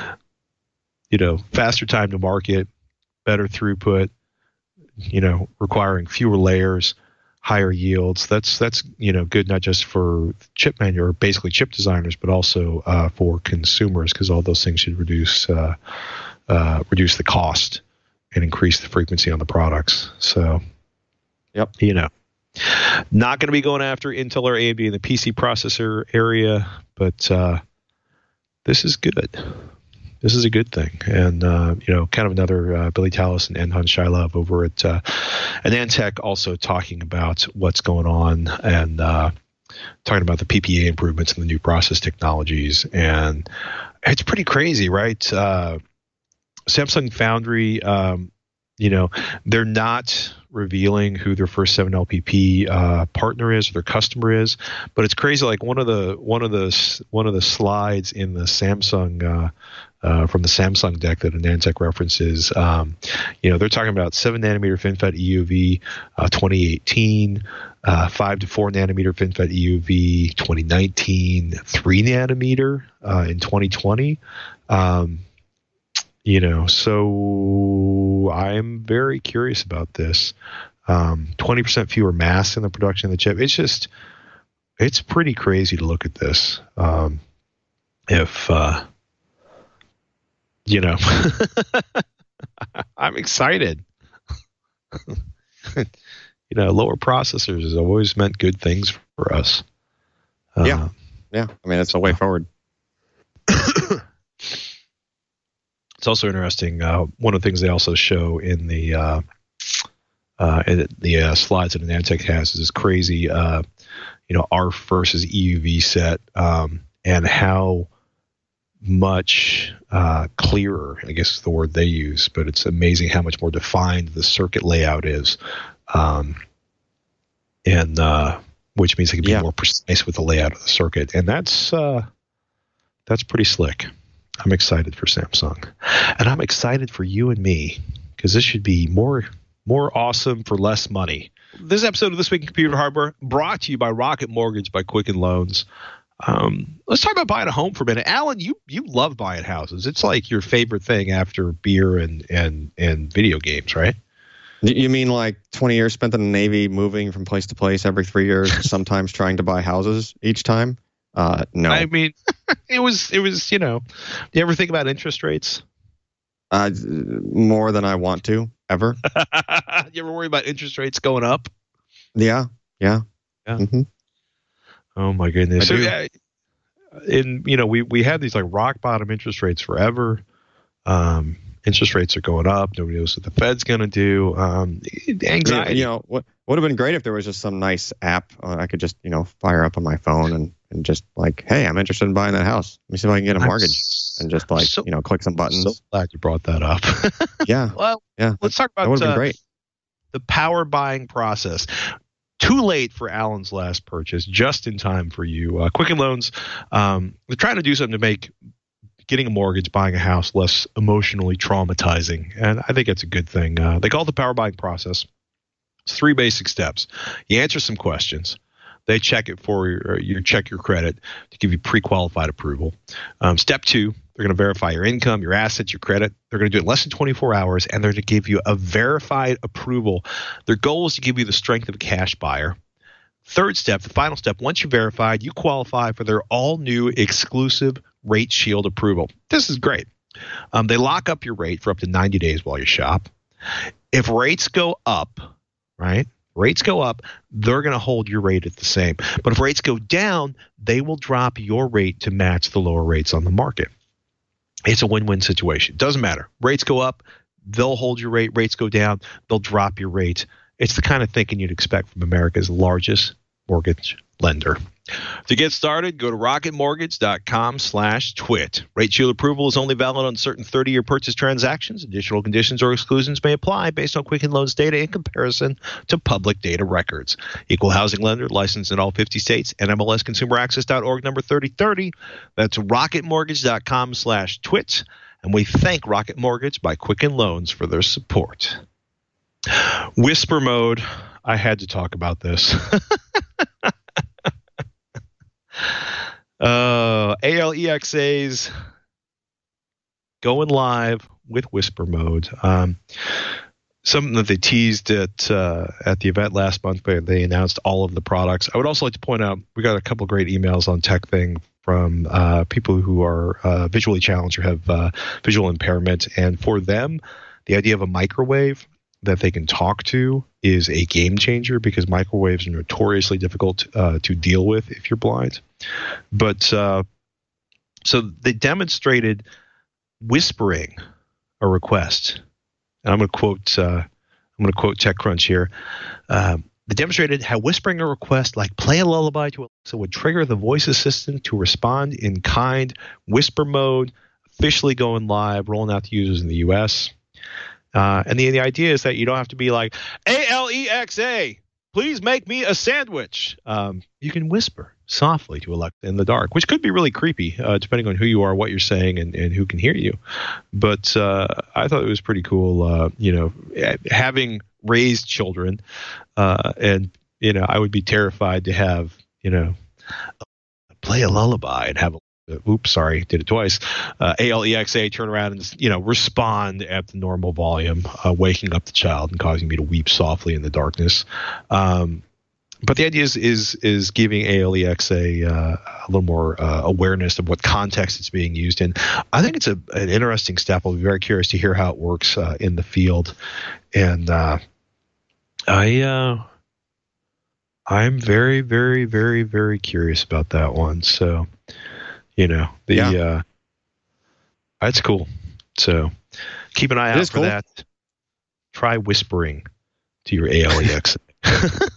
A: you know, faster time to market, better throughput, you know, requiring fewer layers, higher yields. That's that's you know good not just for chip manu or basically chip designers, but also uh, for consumers, because all those things should reduce uh, uh, reduce the cost and increase the frequency on the products. So,
D: yep,
A: you know, not going to be going after Intel or A M D in the P C processor area, but uh, this is good. This is a good thing. And, uh, you know, kind of another uh, Billy Tallis and Enhan Shilov over at uh, Nantech also talking about what's going on and uh, talking about the P P A improvements and the new process technologies. And it's pretty crazy, right? Uh, Samsung Foundry, um, you know, they're not revealing who their first seven L P P uh, partner is, or their customer is, but it's crazy. Like one of the one of the one of the slides in the Samsung uh, uh, from the Samsung deck that Nantech references, um, you know, they're talking about seven nanometer FinFET E U V uh, twenty eighteen, uh, five to four nanometer FinFET E U V twenty nineteen, three nanometer uh, in twenty twenty. Um, You know, so I'm very curious about this. Um, twenty percent fewer masks in the production of the chip. It's just, it's pretty crazy to look at this. Um, if, uh, you know, I'm excited. You know, lower processors has always meant good things for us. Uh,
D: yeah. Yeah. I mean, that's the way forward.
A: It's also interesting. Uh, one of the things they also show in the uh, uh, in the uh, slides that Nantech has is this crazy, uh, you know, A R F versus E U V set, um, and how much uh, clearer, I guess is the word they use, but it's amazing how much more defined the circuit layout is, um, and uh, which means they can be
D: yeah.
A: more precise with the layout of the circuit, and that's uh, that's pretty slick. I'm excited for Samsung, and I'm excited for you and me, because this should be more more awesome for less money. This episode of This Week in Computer Hardware brought to you by Rocket Mortgage by Quicken Loans. Um, let's talk about buying a home for a minute. Alan, you you love buying houses. It's like your favorite thing after beer and and and video games, right?
D: You mean like twenty years spent in the Navy, moving from place to place every three years, sometimes trying to buy houses each time? Uh, no.
A: I mean, it was, it was, you know, do you ever think about interest rates?
D: Uh, more than I want to, ever.
A: You ever worry about interest rates going up?
D: Yeah, yeah.
A: Yeah.
D: Mm-hmm.
A: Oh my goodness.
D: I
A: So
D: do.
A: yeah, in you know we we had these like rock bottom interest rates forever. Um, interest rates are going up. Nobody knows what the Fed's going to do. Um, anxiety.
D: You know, what would have been great if there was just some nice app uh, I could just, you know, fire up on my phone and, and just like, hey, I'm interested in buying that house. Let me see if I can get a
A: I'm
D: mortgage,
A: s-
D: and just like,
A: so-
D: you know, click some buttons.
A: So glad you brought that up.
D: Yeah,
A: Well,
D: yeah.
A: let's talk
D: That
A: about
D: would have been
A: uh,
D: great.
A: the power buying process. Too late for Alan's last purchase, just in time for you. Uh, Quicken Loans, um, they're trying to do something to make getting a mortgage, buying a house less emotionally traumatizing. And I think that's a good thing. Uh, they call it the power buying process. It's three basic steps. You answer some questions. They check it for you, or you check your credit to give you pre-qualified approval. Um, step two, they're going to verify your income, your assets, your credit. They're going to do it in less than twenty-four hours, and they're going to give you a verified approval. Their goal is to give you the strength of a cash buyer. Third step, the final step, once you're verified, you qualify for their all-new exclusive Rate Shield approval. This is great. Um, they lock up your rate for up to ninety days while you shop. If rates go up, right, rates go up, they're going to hold your rate at the same. But if rates go down, they will drop your rate to match the lower rates on the market. It's a win-win situation. Doesn't matter. Rates go up, they'll hold your rate. Rates go down, they'll drop your rate. It's the kind of thinking you'd expect from America's largest mortgage lender. To get started, go to rocketmortgage.com slash twit. Rate Shield approval is only valid on certain thirty-year purchase transactions. Additional conditions or exclusions may apply based on Quicken Loans data in comparison to public data records. Equal housing lender, licensed in all fifty states, N M L S consumer access dot org, number thirty thirty. That's rocketmortgage.com slash twit. And we thank Rocket Mortgage by Quicken Loans for their support. Whisper mode. I had to talk about this. uh, A L E X A's going live with Whisper mode. Um, something that they teased at uh, at the event last month, where they announced all of the products. I would also like to point out we got a couple of great emails on TechThing from uh, people who are uh, visually challenged or have uh, visual impairment, and for them, the idea of a microwave that they can talk to is a game changer, because microwaves are notoriously difficult uh, to deal with if you're blind. But uh, so they demonstrated whispering a request. And I'm going to quote. Uh, I'm going to quote TechCrunch here. Um, they demonstrated how whispering a request like "play a lullaby" to Alexa would trigger the voice assistant to respond in kind. Whisper mode officially going live, rolling out to users in the U S. Uh, and the, the idea is that you don't have to be like, A L E X A, please make me a sandwich. Um, you can whisper softly to Alexa in the dark, which could be really creepy, uh, depending on who you are, what you're saying, and, and who can hear you. But uh, I thought it was pretty cool, uh, you know, having raised children. Uh, and, you know, I would be terrified to have, you know, play a lullaby and have a Oops, sorry, did it twice. Uh, A L E X A turn around and, you know, respond at the normal volume, uh, waking up the child and causing me to weep softly in the darkness. Um, but the idea is is is giving A L E X A uh, a little more uh, awareness of what context it's being used in. I think it's a an interesting step. I'll be very curious to hear how it works uh, in the field, and uh, I uh, I'm very very very very curious about that one. So. You know, the
D: yeah.
A: uh, that's cool. So keep an eye
D: It
A: out
D: is
A: for
D: cool.
A: that. Try whispering to your A L E X A.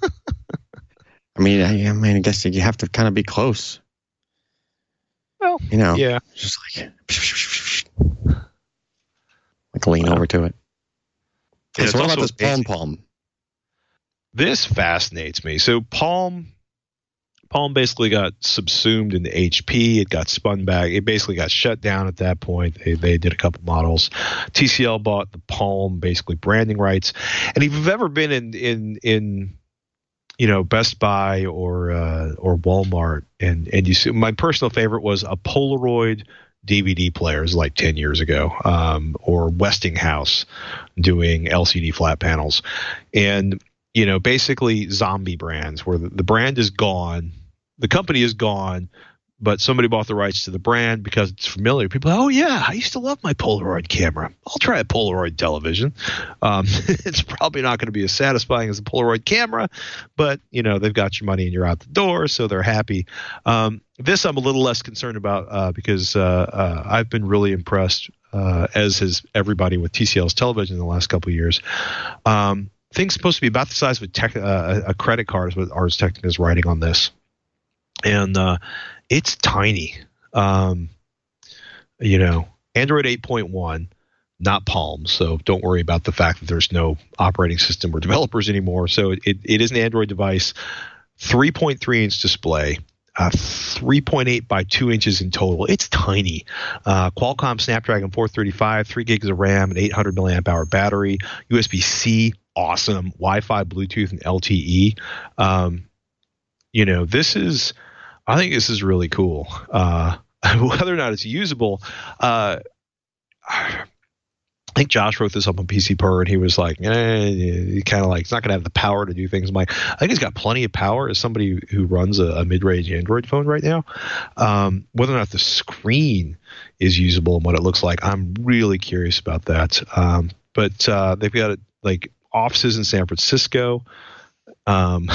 D: I mean, I, I mean, I guess you have to kind of be close.
A: Well,
D: You know,
A: yeah.
D: just like, like lean
A: Wow.
D: over to it.
A: Yeah,
D: Hey, so
A: it's
D: what about
A: also
D: this Palm
A: amazing.
D: Palm?
A: This fascinates me. So Palm, Palm basically got subsumed into H P. It got spun back. It basically got shut down at that point. They, they did a couple models. T C L bought the Palm, basically branding rights. And if you've ever been in in in you know Best Buy or uh, or Walmart, and and you see, my personal favorite was a Polaroid D V D players like ten years ago, um, or Westinghouse doing L C D flat panels, and you know basically zombie brands where the, the brand is gone. The company is gone, but somebody bought the rights to the brand because it's familiar. People, oh yeah, I used to love my Polaroid camera. I'll try a Polaroid television. Um, it's probably not going to be as satisfying as a Polaroid camera, but you know they've got your money and you're out the door, so they're happy. Um, this I'm a little less concerned about uh, because uh, uh, I've been really impressed, uh, as has everybody, with T C L's television in the last couple of years. Um, thing's supposed to be about the size of a, tech, uh, a credit card, is what Ars Technica is writing on this. And uh, it's tiny. Um, you know, Android eight point one, not Palm, so don't worry about the fact that there's no operating system or developers anymore. So it, it, it is an Android device, three point three inch display, uh, three point eight by two inches in total. It's tiny. Uh, Qualcomm Snapdragon four thirty-five, three gigs of RAM, an eight hundred milliamp hour battery, U S B C, awesome, Wi-Fi, Bluetooth, and L T E. Um, you know, this is, I think this is really cool. Uh, whether or not it's usable, uh, I think Josh wrote this up on P C Per, and he was like, eh, kind of like, it's not going to have the power to do things. I'm like, I think it's got plenty of power as somebody who runs a, a mid-range Android phone right now. Um, whether or not the screen is usable and what it looks like, I'm really curious about that. Um, but uh, they've got like offices in San Francisco. Um,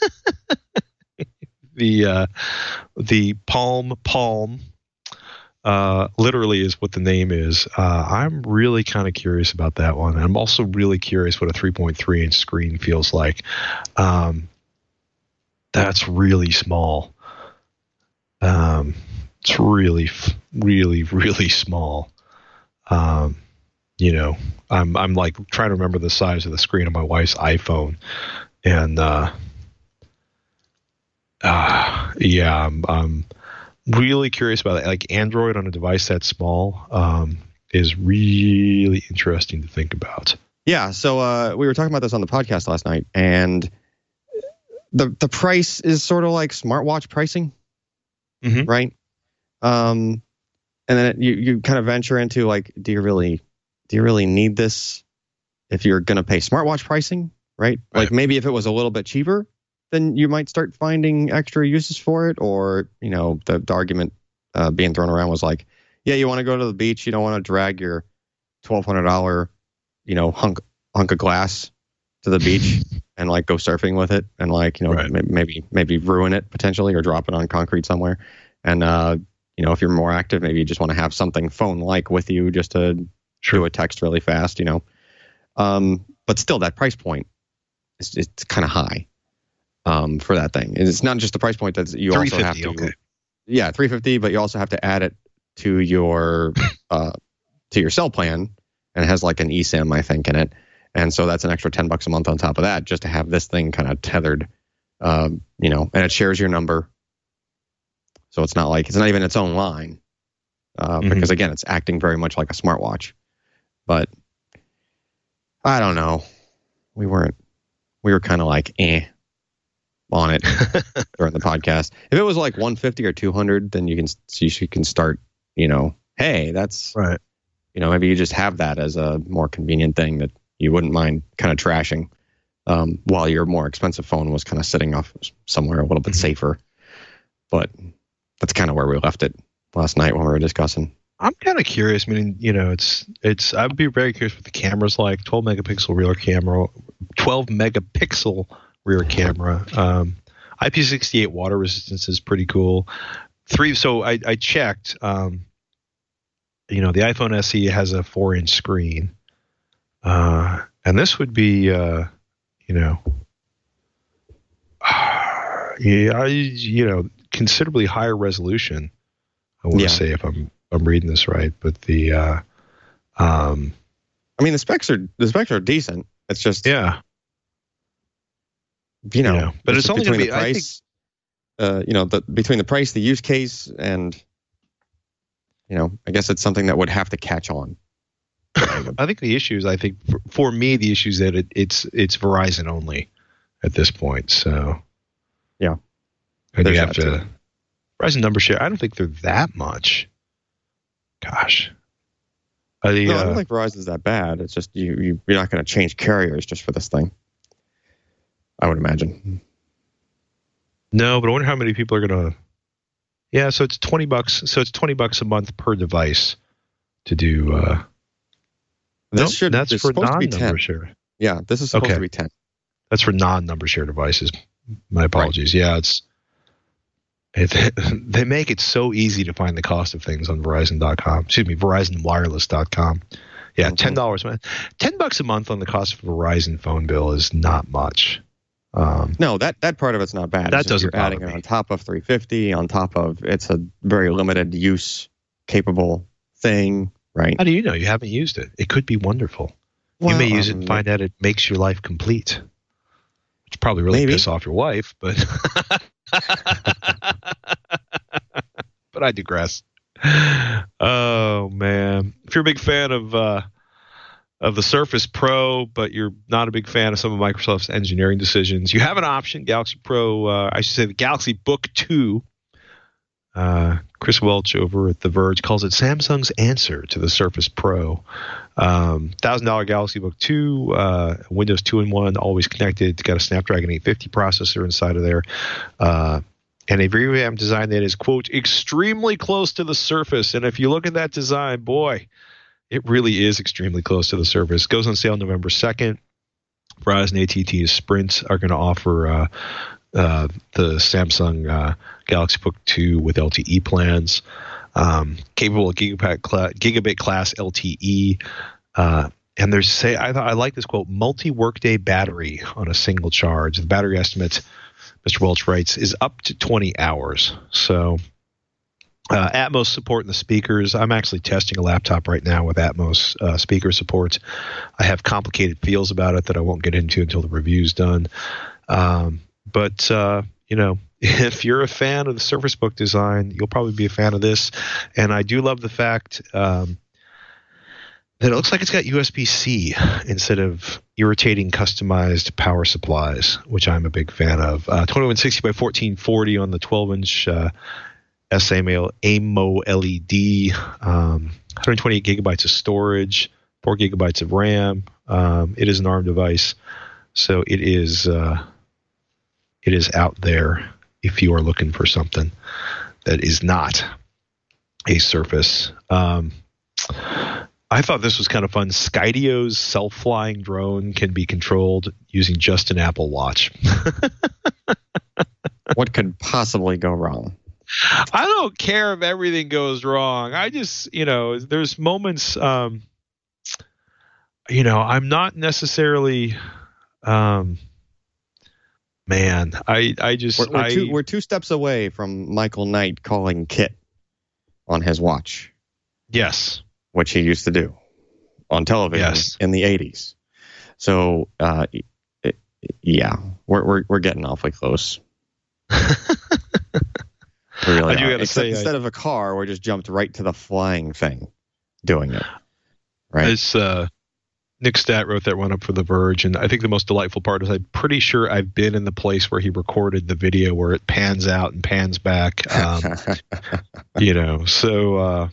A: the uh, the Palm Palm. Uh, literally is what the name is. Uh, I'm really kind of curious about that one. I'm also really curious what a three point three inch screen feels like. Um, that's really small. Um, it's really, really, really small. Um, you know, I'm I'm like trying to remember the size of the screen on my wife's iPhone, and uh, uh, yeah, I'm. I'm really curious about it. Like Android on a device that small um, is really interesting to think about.
D: Yeah. So uh, we were talking about this on the podcast last night, and the the price is sort of like smartwatch pricing,
A: mm-hmm.
D: right? Um, and then you you kind of venture into like, do you really do you really need this if you're going to pay smartwatch pricing, right?
A: right?
D: Like maybe if it was a little bit cheaper, then you might start finding extra uses for it. Or, you know, the, the argument uh, being thrown around was like, yeah, you want to go to the beach. You don't want to drag your twelve hundred dollars, you know, hunk, hunk of glass to the beach and like go surfing with it. And like, you know,
A: right.
D: maybe, maybe ruin it potentially or drop it on concrete somewhere. And, uh, you know, if you're more active, maybe you just want to have something phone-like with you just to
A: sure.
D: do a text really fast, you know. Um, but still, that price point is it's kind of high. Um, for that thing. And it's not just the price point that you also have to,
A: okay.
D: yeah, three fifty, but you also have to add it to your uh, to your cell plan, and it has like an eSIM, I think, in it, and so that's an extra ten bucks a month on top of that just to have this thing kind of tethered, um, you know, and it shares your number, so it's not like it's not even its own line, uh, mm-hmm. because again, it's acting very much like a smartwatch, but I don't know, we weren't, we were kind of like, eh. on it during the podcast. If it was like one fifty or two hundred, then you can you can start, you know, hey, that's
A: right.
D: You know, maybe you just have that as a more convenient thing that you wouldn't mind kind of trashing, um, while your more expensive phone was kind of sitting off somewhere a little bit mm-hmm. safer. But that's kind of where we left it last night when we were discussing.
A: I'm kind of curious. I mean, you know, it's it's. I'd be very curious what the camera's like. twelve megapixel rear camera, twelve megapixel. rear camera. Um, I P sixty-eight water resistance is pretty cool. Three. So I, I checked. Um, you know, the iPhone S E has a four-inch screen, uh, and this would be, uh, you know, yeah, you know, considerably higher resolution. I want to yeah. say if I'm I'm reading this right, but the, uh, um,
D: I mean, the specs are the specs are decent. It's just
A: yeah.
D: You know,
A: yeah, but it's only going to be,
D: price, I think, uh, you know, the, between the price, the use case, and, you know, I guess it's something that would have to catch on.
A: I think the issues, I think for, for me, the issue is that it, it's it's Verizon only at this point. So,
D: yeah.
A: And you have to, too. Verizon number share, I don't think they're that much. Gosh.
D: Uh, the, no, I don't uh, think Verizon's that bad. It's just you, you, you're not going to change carriers just for this thing. I would imagine.
A: No, but I wonder how many people are going to Yeah, so it's twenty bucks. So it's twenty bucks a month per device to do. Uh,
D: This
A: nope,
D: should
A: that's
D: it's
A: for
D: supposed to be
A: non-number
D: ten.
A: share.
D: Yeah, this is supposed
A: Okay.
D: to be ten.
A: That's for non-number share devices. My apologies. Yeah, it's it, they make it so easy to find the cost of things on Verizon dot com. Excuse me, Verizon Wireless dot com. Yeah,
D: Mhm.
A: ten dollars a month. Ten bucks a month on the cost of a Verizon phone bill is not much. Um,
D: No, that that part of it's not bad.
A: That
D: It's just
A: doesn't
D: you're adding
A: bother
D: it
A: me.
D: on top of three fifty, on top of it's a very limited use capable thing, right?
A: how do you know you haven't used it? It could be wonderful. you may
D: Well,
A: use it
D: um,
A: and find out it makes your life complete. Which probably really
D: Maybe.
A: piss off your wife, but but I digress. Oh man, if you're a big fan of uh, of the Surface Pro, but you're not a big fan of some of Microsoft's engineering decisions, you have an option. Galaxy Pro, uh, I should say the Galaxy Book two. Uh, Chris Welch over at The Verge calls it Samsung's answer to the Surface Pro. Um, one thousand dollars Galaxy Book two, uh, Windows two in one, always connected. It's got a Snapdragon eight fifty processor inside of there. Uh, and a revamped design that is, quote, extremely close to the Surface. And if you look at that design, boy, it really is extremely close to the Surface. It goes on sale November second. Verizon, A T and T, and Sprint are going to offer uh, uh, the Samsung uh, Galaxy Book two with L T E plans, um, capable of gigabit, cla- gigabit class L T E. Uh, and there's say I thought I like this quote: multi-workday battery on a single charge. The battery estimate, Mister Welch writes, is up to twenty hours. So uh, Atmos support in the speakers. I'm actually testing a laptop right now with Atmos uh, speaker support. I have complicated feels about it that I won't get into until the review's done. Um, but uh, you know, if you're a fan of the Surface Book design, you'll probably be a fan of this. And I do love the fact um, that it looks like it's got U S B C instead of irritating customized power supplies, which I'm a big fan of. Uh, twenty-one sixty by fourteen forty on the twelve inch uh, S M O L E D, um, one hundred twenty-eight gigabytes of storage, four gigabytes of RAM. Um, it is an ARM device, so it is uh, it is out there if you are looking for something that is not a Surface. Um, I thought this was kind of fun. Skydio's self-flying drone can be controlled using just an Apple Watch.
D: What could possibly go wrong?
A: I don't care if everything goes wrong. I just, you know, there's moments, um, you know, I'm not necessarily, um, man, I, I just,
D: We're, we're,
A: I,
D: two, we're two steps away from Michael Knight calling Kit on his watch,
A: yes,
D: which he used to do on television
A: Yes.
D: in the eighties. So, uh, it, yeah, we're, we're we're getting awfully close. We really
A: I do
D: are.
A: gotta
D: Except
A: say, I-
D: instead of a car, we just jumped right to the flying thing, doing it. Right.
A: It's, uh, Nick Stat wrote that one up for The Verge, and I think the most delightful part is I'm pretty sure I've been in the place where he recorded the video where it pans out and pans back. Um, you know, so uh,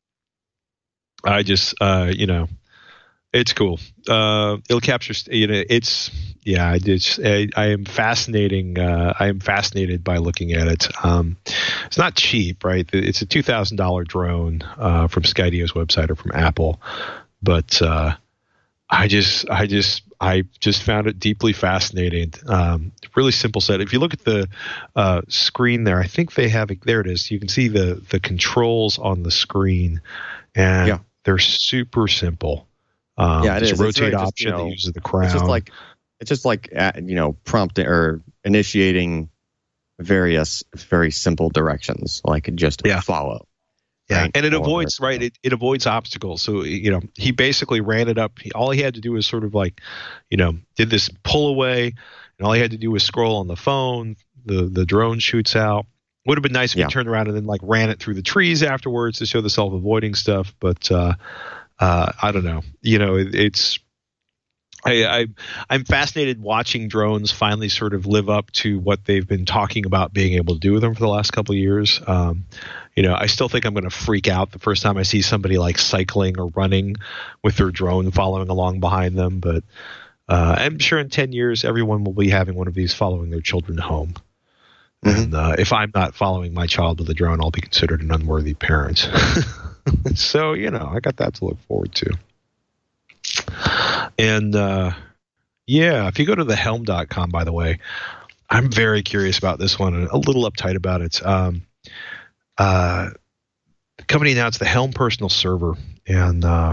A: I just, uh, you know, it's cool. Uh, it'll capture, you know, it's, yeah, I just, I, I am fascinating. Uh, I am fascinated by looking at it. Um, it's not cheap, right? It's a two thousand dollars drone uh, from Skydio's website or from Apple, but uh, I just, I just, I just found it deeply fascinating. Um, really simple set. If you look at the uh, screen there, I think they have it. There it is. You can see the the controls on the screen, and
D: Yeah.
A: they're super simple. Um,
D: Yeah, it
A: there's
D: is.
A: a
D: It's
A: rotate
D: very just,
A: option
D: you know,
A: that uses the crown.
D: It's just like it's just like uh, you know prompting or initiating various very simple directions, like just
A: Yeah.
D: follow.
A: Yeah,
D: right?
A: and it
D: Or-
A: avoids right. It, it avoids obstacles. So you know, he basically ran it up. He, all he had to do was sort of like, you know, did this pull away, and all he had to do was scroll on the phone. The the drone shoots out. Would have been nice if
D: Yeah.
A: he turned around and then like ran it through the trees afterwards to show the self avoiding stuff. But uh, uh, I don't know. You know, it, it's. I, I I'm fascinated watching drones finally sort of live up to what they've been talking about being able to do with them for the last couple of years. Um, you know, I still think I'm going to freak out the first time I see somebody like cycling or running with their drone following along behind them. But uh, I'm sure in ten years, everyone will be having one of these following their children home. Mm-hmm. And uh, if I'm not following my child with a drone, I'll be considered an unworthy parent. So, you know, I got that to look forward to. And, uh, yeah, if you go to the helm dot com, by the way, I'm very curious about this one and a little uptight about it. Um, uh, the company announced the Helm Personal Server, and uh,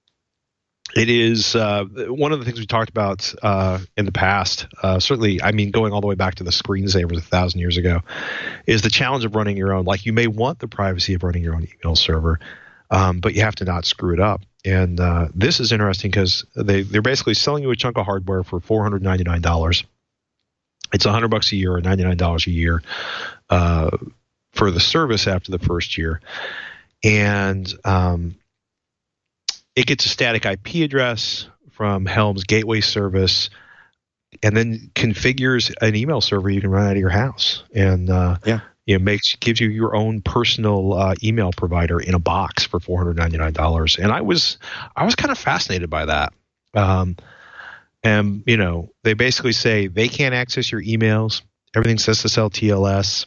A: it is uh, one of the things we talked about uh, in the past. Uh, certainly, I mean, going all the way back to the screensavers a thousand years ago, is the challenge of running your own. Like, you may want the privacy of running your own email server, um, but you have to not screw it up. And uh, this is interesting because they, they're basically selling you a chunk of hardware for four hundred ninety-nine dollars. It's one hundred bucks a year or ninety-nine dollars a year uh, for the service after the first year. And um, it gets a static I P address from Helm's gateway service, and then configures an email server you can run out of your house. And uh, yeah. It makes gives you your own personal uh, email provider in a box for four hundred ninety-nine dollars. And I was I was kind of fascinated by that. Um, and you know, they basically say they can't access your emails. Everything's S S L T L S.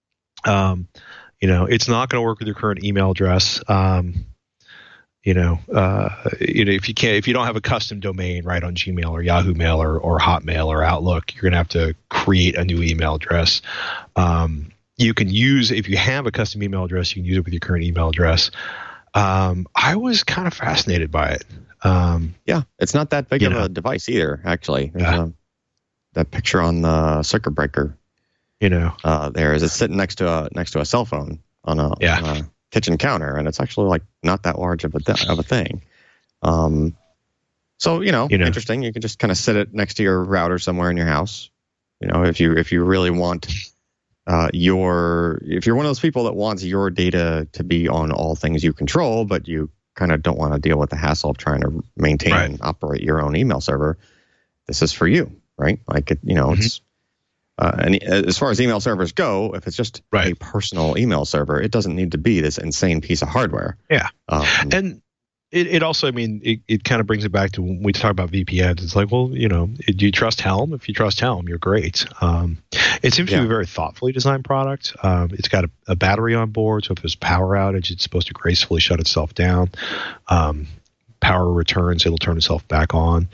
A: Um, you know, it's not going to work with your current email address. Um, you know, uh, you know, if you can't, if you don't have a custom domain right on Gmail or Yahoo Mail or, or Hotmail or Outlook, you're going to have to create a new email address. Um, You can use, if you have a custom email address, you can use it with your current email address. Um, I was kind of fascinated by it. Um,
D: yeah, it's not that big of know. a device either, actually. There's yeah. a, that picture on the circuit breaker,
A: you know,
D: uh, there is it's sitting next to a next to a cell phone on a,
A: yeah.
D: on a kitchen counter, and it's actually like not that large of a th- of a thing. Um, so you know, you know, interesting. You can just kind of sit it next to your router somewhere in your house. You know, if you if you really want. Uh, your if you're one of those people that wants your data to be on all things you control, but you kind of don't want to deal with the hassle of trying to maintain right. and operate your own email server, this is for you, right? Like, it, you know, mm-hmm. it's uh, and as far as email servers go, if it's just right. a personal email server, it doesn't need to be this insane piece of hardware.
A: Yeah,
D: um,
A: and it, it also, I mean, it, it kind of brings it back to when we talk about V P Ns. It's like, well, you know, do you trust Helm? If you trust Helm, you're great. Um, it seems yeah. to be a very thoughtfully designed product. Um, it's got a, a battery on board, so if there's a power outage, it's supposed to gracefully shut itself down. Um, power returns, it'll turn itself back on.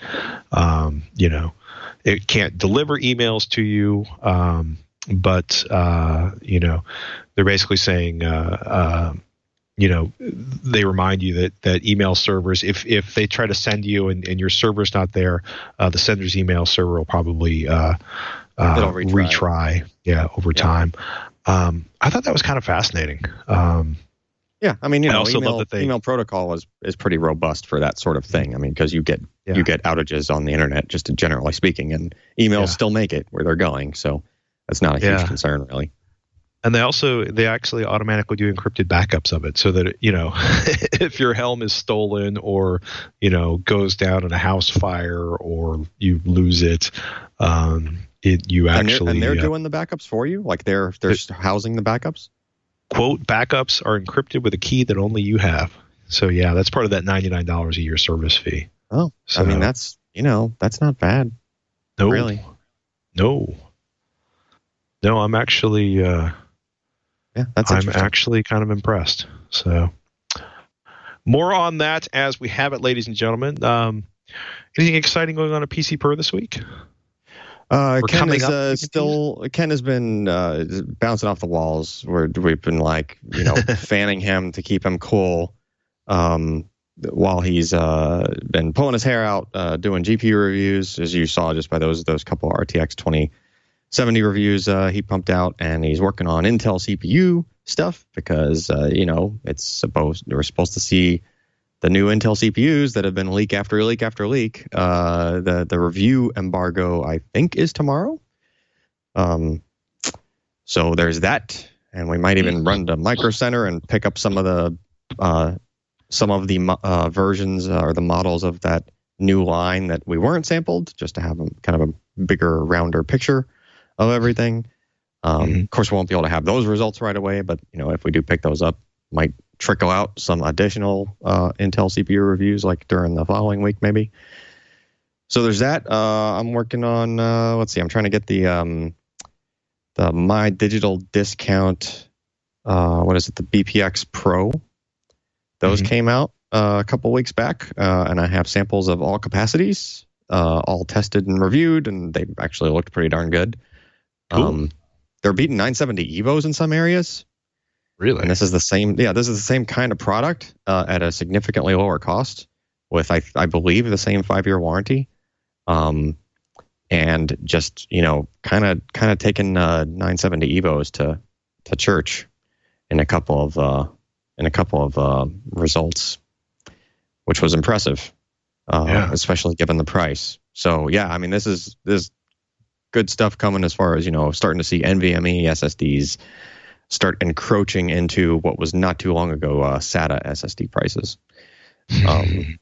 A: Um, you know, it can't deliver emails to you, um, but, uh, you know, they're basically saying, uh, uh, you know, they remind you that, that email servers, if, if they try to send you and, and your server's not there, uh, the sender's email server will probably uh, uh, retry. retry, yeah, over yeah. time. Um, I thought that was kind of fascinating. Um,
D: yeah, I mean, you
A: I
D: know,
A: also
D: email,
A: love that they,
D: email protocol is, is pretty robust for that sort of thing. I mean, because you get yeah. you get outages on the internet, just generally speaking, and emails yeah. still make it where they're going. So that's not a huge yeah. concern, really.
A: And they also, they actually automatically do encrypted backups of it so that, you know, if your Helm is stolen or, you know, goes down in a house fire or you lose it, um, it you actually.
D: And they're, and they're
A: uh,
D: doing the backups for you? Like they're, they're it, housing the backups?
A: Quote, backups are encrypted with a key that only you have. So, yeah, that's part of that ninety-nine dollars a year service fee.
D: Oh, so, I mean, that's, you know, that's not bad.
A: No.
D: Really?
A: No. No, I'm actually. Uh,
D: Yeah, that's
A: I'm actually kind of impressed. So more on that as we have it, ladies and gentlemen. Um, anything exciting going on at P C Per this week?
D: Uh, Ken is uh, still. Ken has been uh, bouncing off the walls. Where we've been like, you know, fanning him to keep him cool, um, while he's uh, been pulling his hair out, uh, doing G P U reviews, as you saw just by those those couple R T X twenty seventy reviews uh, he pumped out, and he's working on Intel C P U stuff because uh, you know it's supposed we're supposed to see the new Intel C P Us that have been leak after leak after leak. Uh, the the review embargo I think is tomorrow. Um, so there's that, and we might even run to Micro Center and pick up some of the uh, some of the uh, versions uh, or the models of that new line that we weren't sampled, just to have a kind of a bigger, rounder picture of everything. Um, mm-hmm. Of course, we won't be able to have those results right away, but you know, if we do pick those up, might trickle out some additional uh, Intel C P U reviews like during the following week, maybe. So there's that. Uh, I'm working on. Uh, let's see. I'm trying to get the um, the My Digital Discount, uh, what is it, the B P X Pro. Those mm-hmm. came out uh, a couple weeks back, uh, and I have samples of all capacities, uh, all tested and reviewed, and they actually looked pretty darn good.
A: Cool.
D: Um, they're beating nine seventy Evos in some areas.
A: Really?
D: And this is the same, yeah, this is the same kind of product uh, at a significantly lower cost with, I, I believe, the same five-year warranty. Um, and just, you know, kind of kind of taking uh, nine seventy Evos to to church in a couple of uh, in a couple of uh, results, which was impressive, uh, yeah. especially given the price. So yeah, I mean, this is this is good stuff coming as far as, you know, starting to see NVMe S S Ds start encroaching into what was not too long ago uh, SATA S S D prices. Um,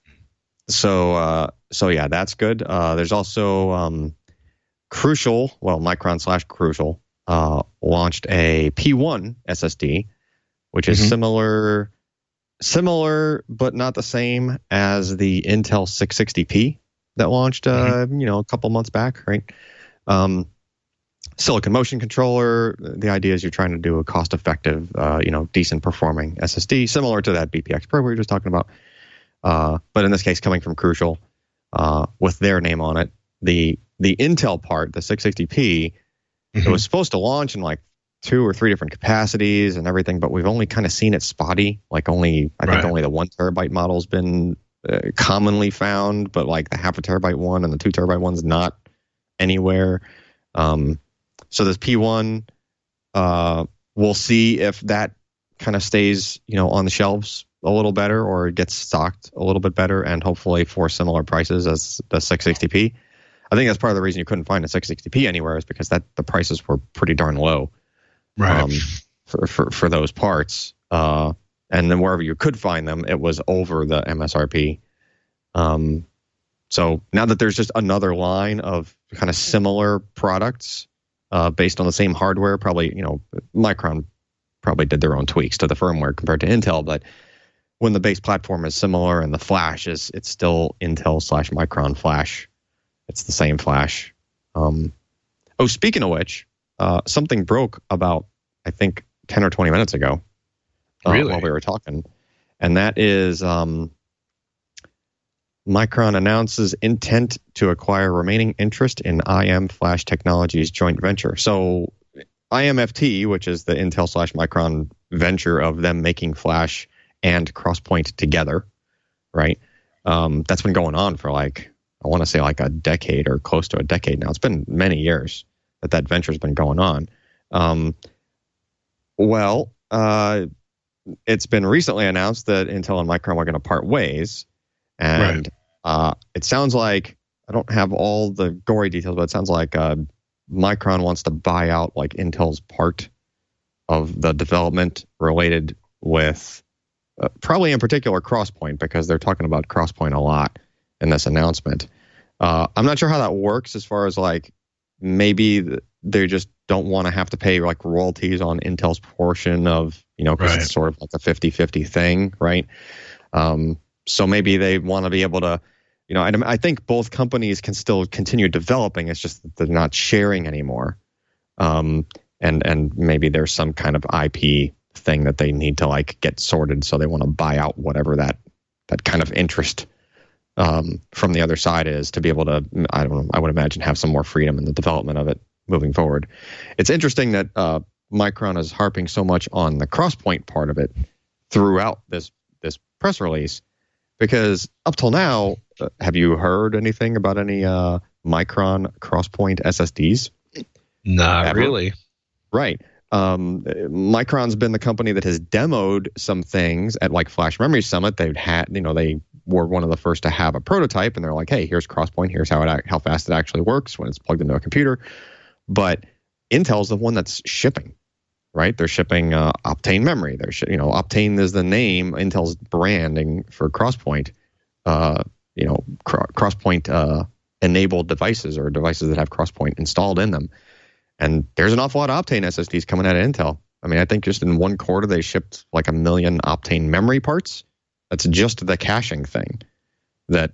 D: so uh, so yeah, that's good. Uh, there's also um, Crucial, well, Micron slash Crucial uh, launched a P one S S D, which is mm-hmm. similar, similar but not the same as the Intel six sixty P that launched, uh, mm-hmm. you know, a couple months back, right? Um, Silicon Motion Controller. The idea is you're trying to do a cost-effective, uh, you know, decent performing S S D, similar to that B P X Pro we were just talking about. Uh, but in this case, coming from Crucial, uh, with their name on it. The the Intel part, the six sixty P, mm-hmm. it was supposed to launch in like two or three different capacities and everything, but we've only kind of seen it spotty. Like only, I right. think only the one terabyte model's been uh, commonly found, but like the half a terabyte one and the two terabyte one's not anywhere. Um, so this P one, uh, we'll see if that kind of stays, you know, on the shelves a little better or gets stocked a little bit better, and hopefully for similar prices as the six sixty P. I think that's part of the reason you couldn't find a six sixty P anywhere, is because that the prices were pretty darn low,
A: right?
D: Um, for, for for those parts, uh, and then wherever you could find them, it was over the M S R P. Um, so now that there's just another line of kind of similar products uh, based on the same hardware, probably, you know, Micron probably did their own tweaks to the firmware compared to Intel, but when the base platform is similar and the flash is, it's still Intel slash Micron flash. It's the same flash. Um, oh, speaking of which, uh, something broke about, I think, ten or twenty minutes ago. Uh,
A: really?
D: While we were talking. And that is um, Micron announces intent to acquire remaining interest in I M Flash Technologies joint venture. So I M F T, which is the Intel slash Micron venture of them making flash and Crosspoint together, right? Um, that's been going on for like, I want to say like a decade or close to a decade now. It's been many years that that venture's been going on. Um, well, uh, it's been recently announced that Intel and Micron are going to part ways. And right. uh, it sounds like, I don't have all the gory details, but it sounds like uh, Micron wants to buy out like Intel's part of the development related with uh, probably in particular Crosspoint, because they're talking about Crosspoint a lot in this announcement. Uh, I'm not sure how that works as far as like maybe they just don't want to have to pay like royalties on Intel's portion of, you know, because right. it's sort of like a fifty-fifty thing, right? Um, so maybe they want to be able to, you know, I, I think both companies can still continue developing. It's just that they're not sharing anymore. Um, and and maybe there's some kind of I P thing that they need to like get sorted. So they want to buy out whatever that that kind of interest um, from the other side is, to be able to, I don't know, I would imagine have some more freedom in the development of it moving forward. It's interesting that uh, Micron is harping so much on the Crosspoint part of it throughout this this press release, because up till now, uh, have you heard anything about any uh, Micron Crosspoint S S Ds?
A: Not
D: Ever?
A: really.
D: Right. Um, Micron's been the company that has demoed some things at like Flash Memory Summit. They've had, you know, they were one of the first to have a prototype, and they're like, hey, here's Crosspoint. Here's how it, how fast it actually works when it's plugged into a computer. But Intel's the one that's shipping, right? They're shipping uh, Optane memory. They're, sh- you know, Optane is the name, Intel's branding for Crosspoint. Uh, you know, cr- Crosspoint uh, enabled devices, or devices that have Crosspoint installed in them. And there's an awful lot of Optane S S Ds coming out of Intel. I mean, I think just in one quarter they shipped like a million Optane memory parts. That's just the caching thing that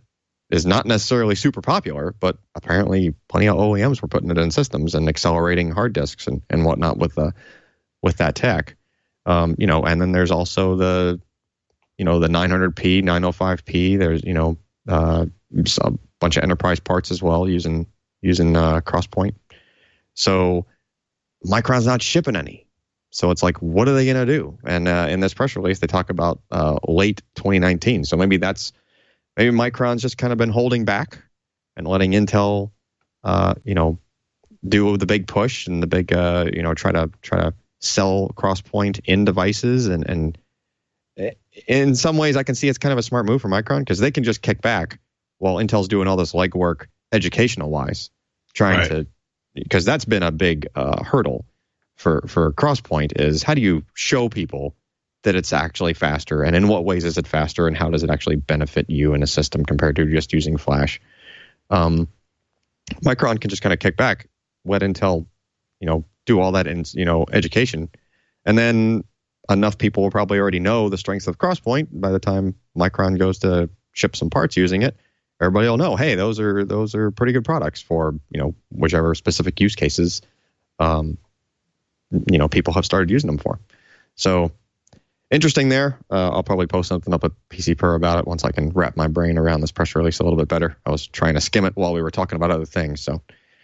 D: is not necessarily super popular, but apparently plenty of O E Ms were putting it in systems and accelerating hard disks and, and whatnot with the with that tech. Um, you know, and then there's also the, you know, the nine hundred P, nine oh five P. There's, you know, uh, a bunch of enterprise parts as well using using uh, Crosspoint. So Micron's not shipping any. So it's like, what are they going to do? And uh, in this press release, they talk about uh, late twenty nineteen. So maybe that's maybe Micron's just kind of been holding back and letting Intel, uh, you know, do the big push and the big, uh, you know, try to try to sell Crosspoint in devices. And, and in some ways, I can see it's kind of a smart move for Micron because they can just kick back while Intel's doing all this legwork educational wise, trying right. to, because that's been a big uh, hurdle for, for Crosspoint is how do you show people that it's actually faster and in what ways is it faster and how does it actually benefit you in a system compared to just using Flash? Um, Micron can just kind of kick back, let Intel, you know, do all that in, you know, education. And then enough people will probably already know the strengths of Crosspoint by the time Micron goes to ship some parts using it. Everybody will know, hey, those are those are pretty good products for, you know, whichever specific use cases, um, you know, people have started using them for. So interesting there. Uh, I'll probably post something up at P C Per about it once I can wrap my brain around this press release a little bit better. I was trying to skim it while we were talking about other things, so um,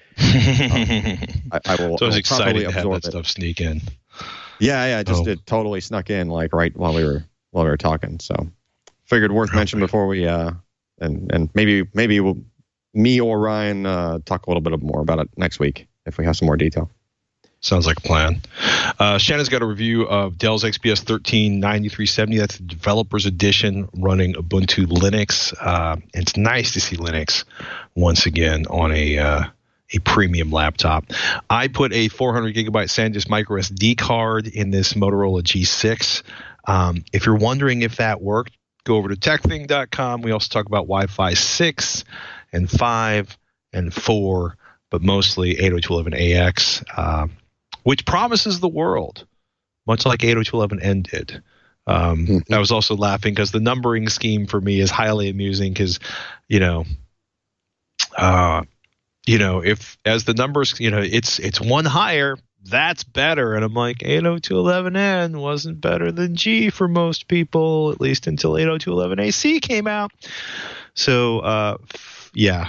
D: I, I will.
A: So it was exciting
D: to
A: have that
D: it.
A: stuff sneak in.
D: Yeah, yeah, just
A: oh.
D: it totally snuck in like right while we were while we were talking. So figured worth okay. mentioning before we uh and and maybe maybe we'll, me or Ryan uh, talk a little bit more about it next week if we have some more detail.
A: Sounds like a plan. Uh, Shannon's got a review of Dell's X P S thirteen ninety-three seventy. That's the developer's edition running Ubuntu Linux. Uh, it's nice to see Linux once again on a uh, a premium laptop. I put a four hundred gigabyte SanDisk micro S D card in this Motorola G six. Um, if you're wondering if that worked, go over to tech thing dot com. We also talk about Wi-Fi six and five and four, but mostly eight oh two dot eleven A X. Uh, which promises the world, much like eight oh two dot eleven N did. Um, mm-hmm. I was also laughing because the numbering scheme for me is highly amusing because, you know, uh, you know, if as the numbers, you know, it's it's one higher, that's better. And I'm like, eight oh two dot eleven N wasn't better than G for most people, at least until eight oh two dot eleven A C came out. So, uh, yeah,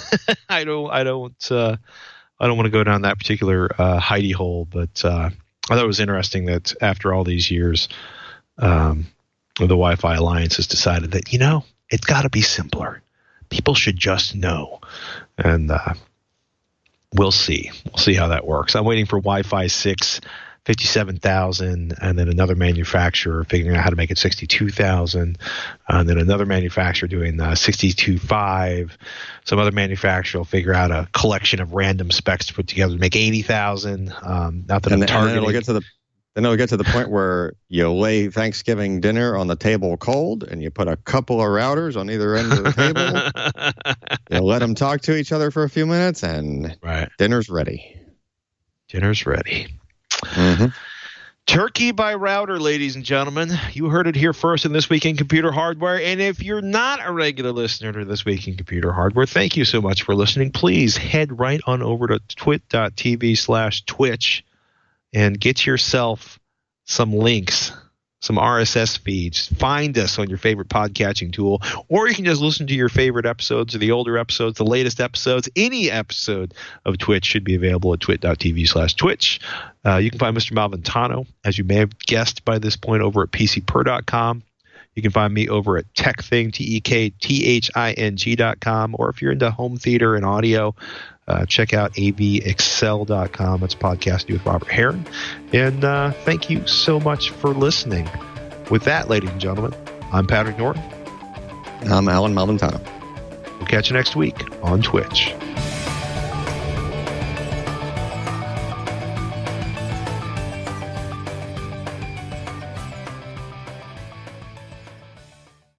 A: I don't, I don't, uh, I don't want to go down that particular uh, hidey hole, but uh, I thought it was interesting that after all these years, um, the Wi-Fi Alliance has decided that, you know, it's got to be simpler. People should just know. And uh, we'll see. We'll see how that works. I'm waiting for Wi-Fi six, fifty-seven thousand, and then another manufacturer figuring out how to make it sixty-two thousand, and then another manufacturer doing uh, sixty-two point five. Some other manufacturer will figure out a collection of random specs to put together to make eighty thousand. Um, not that
D: and
A: I'm targeting.
D: And then it'll get to the then it'll get to the point where you lay Thanksgiving dinner on the table cold, and you put a couple of routers on either end of the table. You let them talk to each other for a few minutes, and
A: right.
D: dinner's ready.
A: Dinner's ready.
D: Mm-hmm.
A: Turkey by router, ladies and gentlemen. You heard it here first in This Week in Computer Hardware. And if you're not a regular listener to This Week in Computer Hardware, thank you so much for listening. Please head right on over to twit.tv slash Twitch and get yourself some links, some R S S feeds. Find us on your favorite podcatching tool, or you can just listen to your favorite episodes or the older episodes, the latest episodes. Any episode of Twitch should be available at twit.tv slash Twitch. Uh, you can find Mister Malventano, as you may have guessed by this point, over at p c per dot com. You can find me over at techthing, T E K T H I N G dot com, or if you're into home theater and audio, uh, check out a v excel dot com. That's a podcast I do with Robert Heron. And uh, thank you so much for listening. With that, ladies and gentlemen, I'm Patrick Norton.
D: I'm Alan Malventano.
A: We'll catch you next week on Twitch.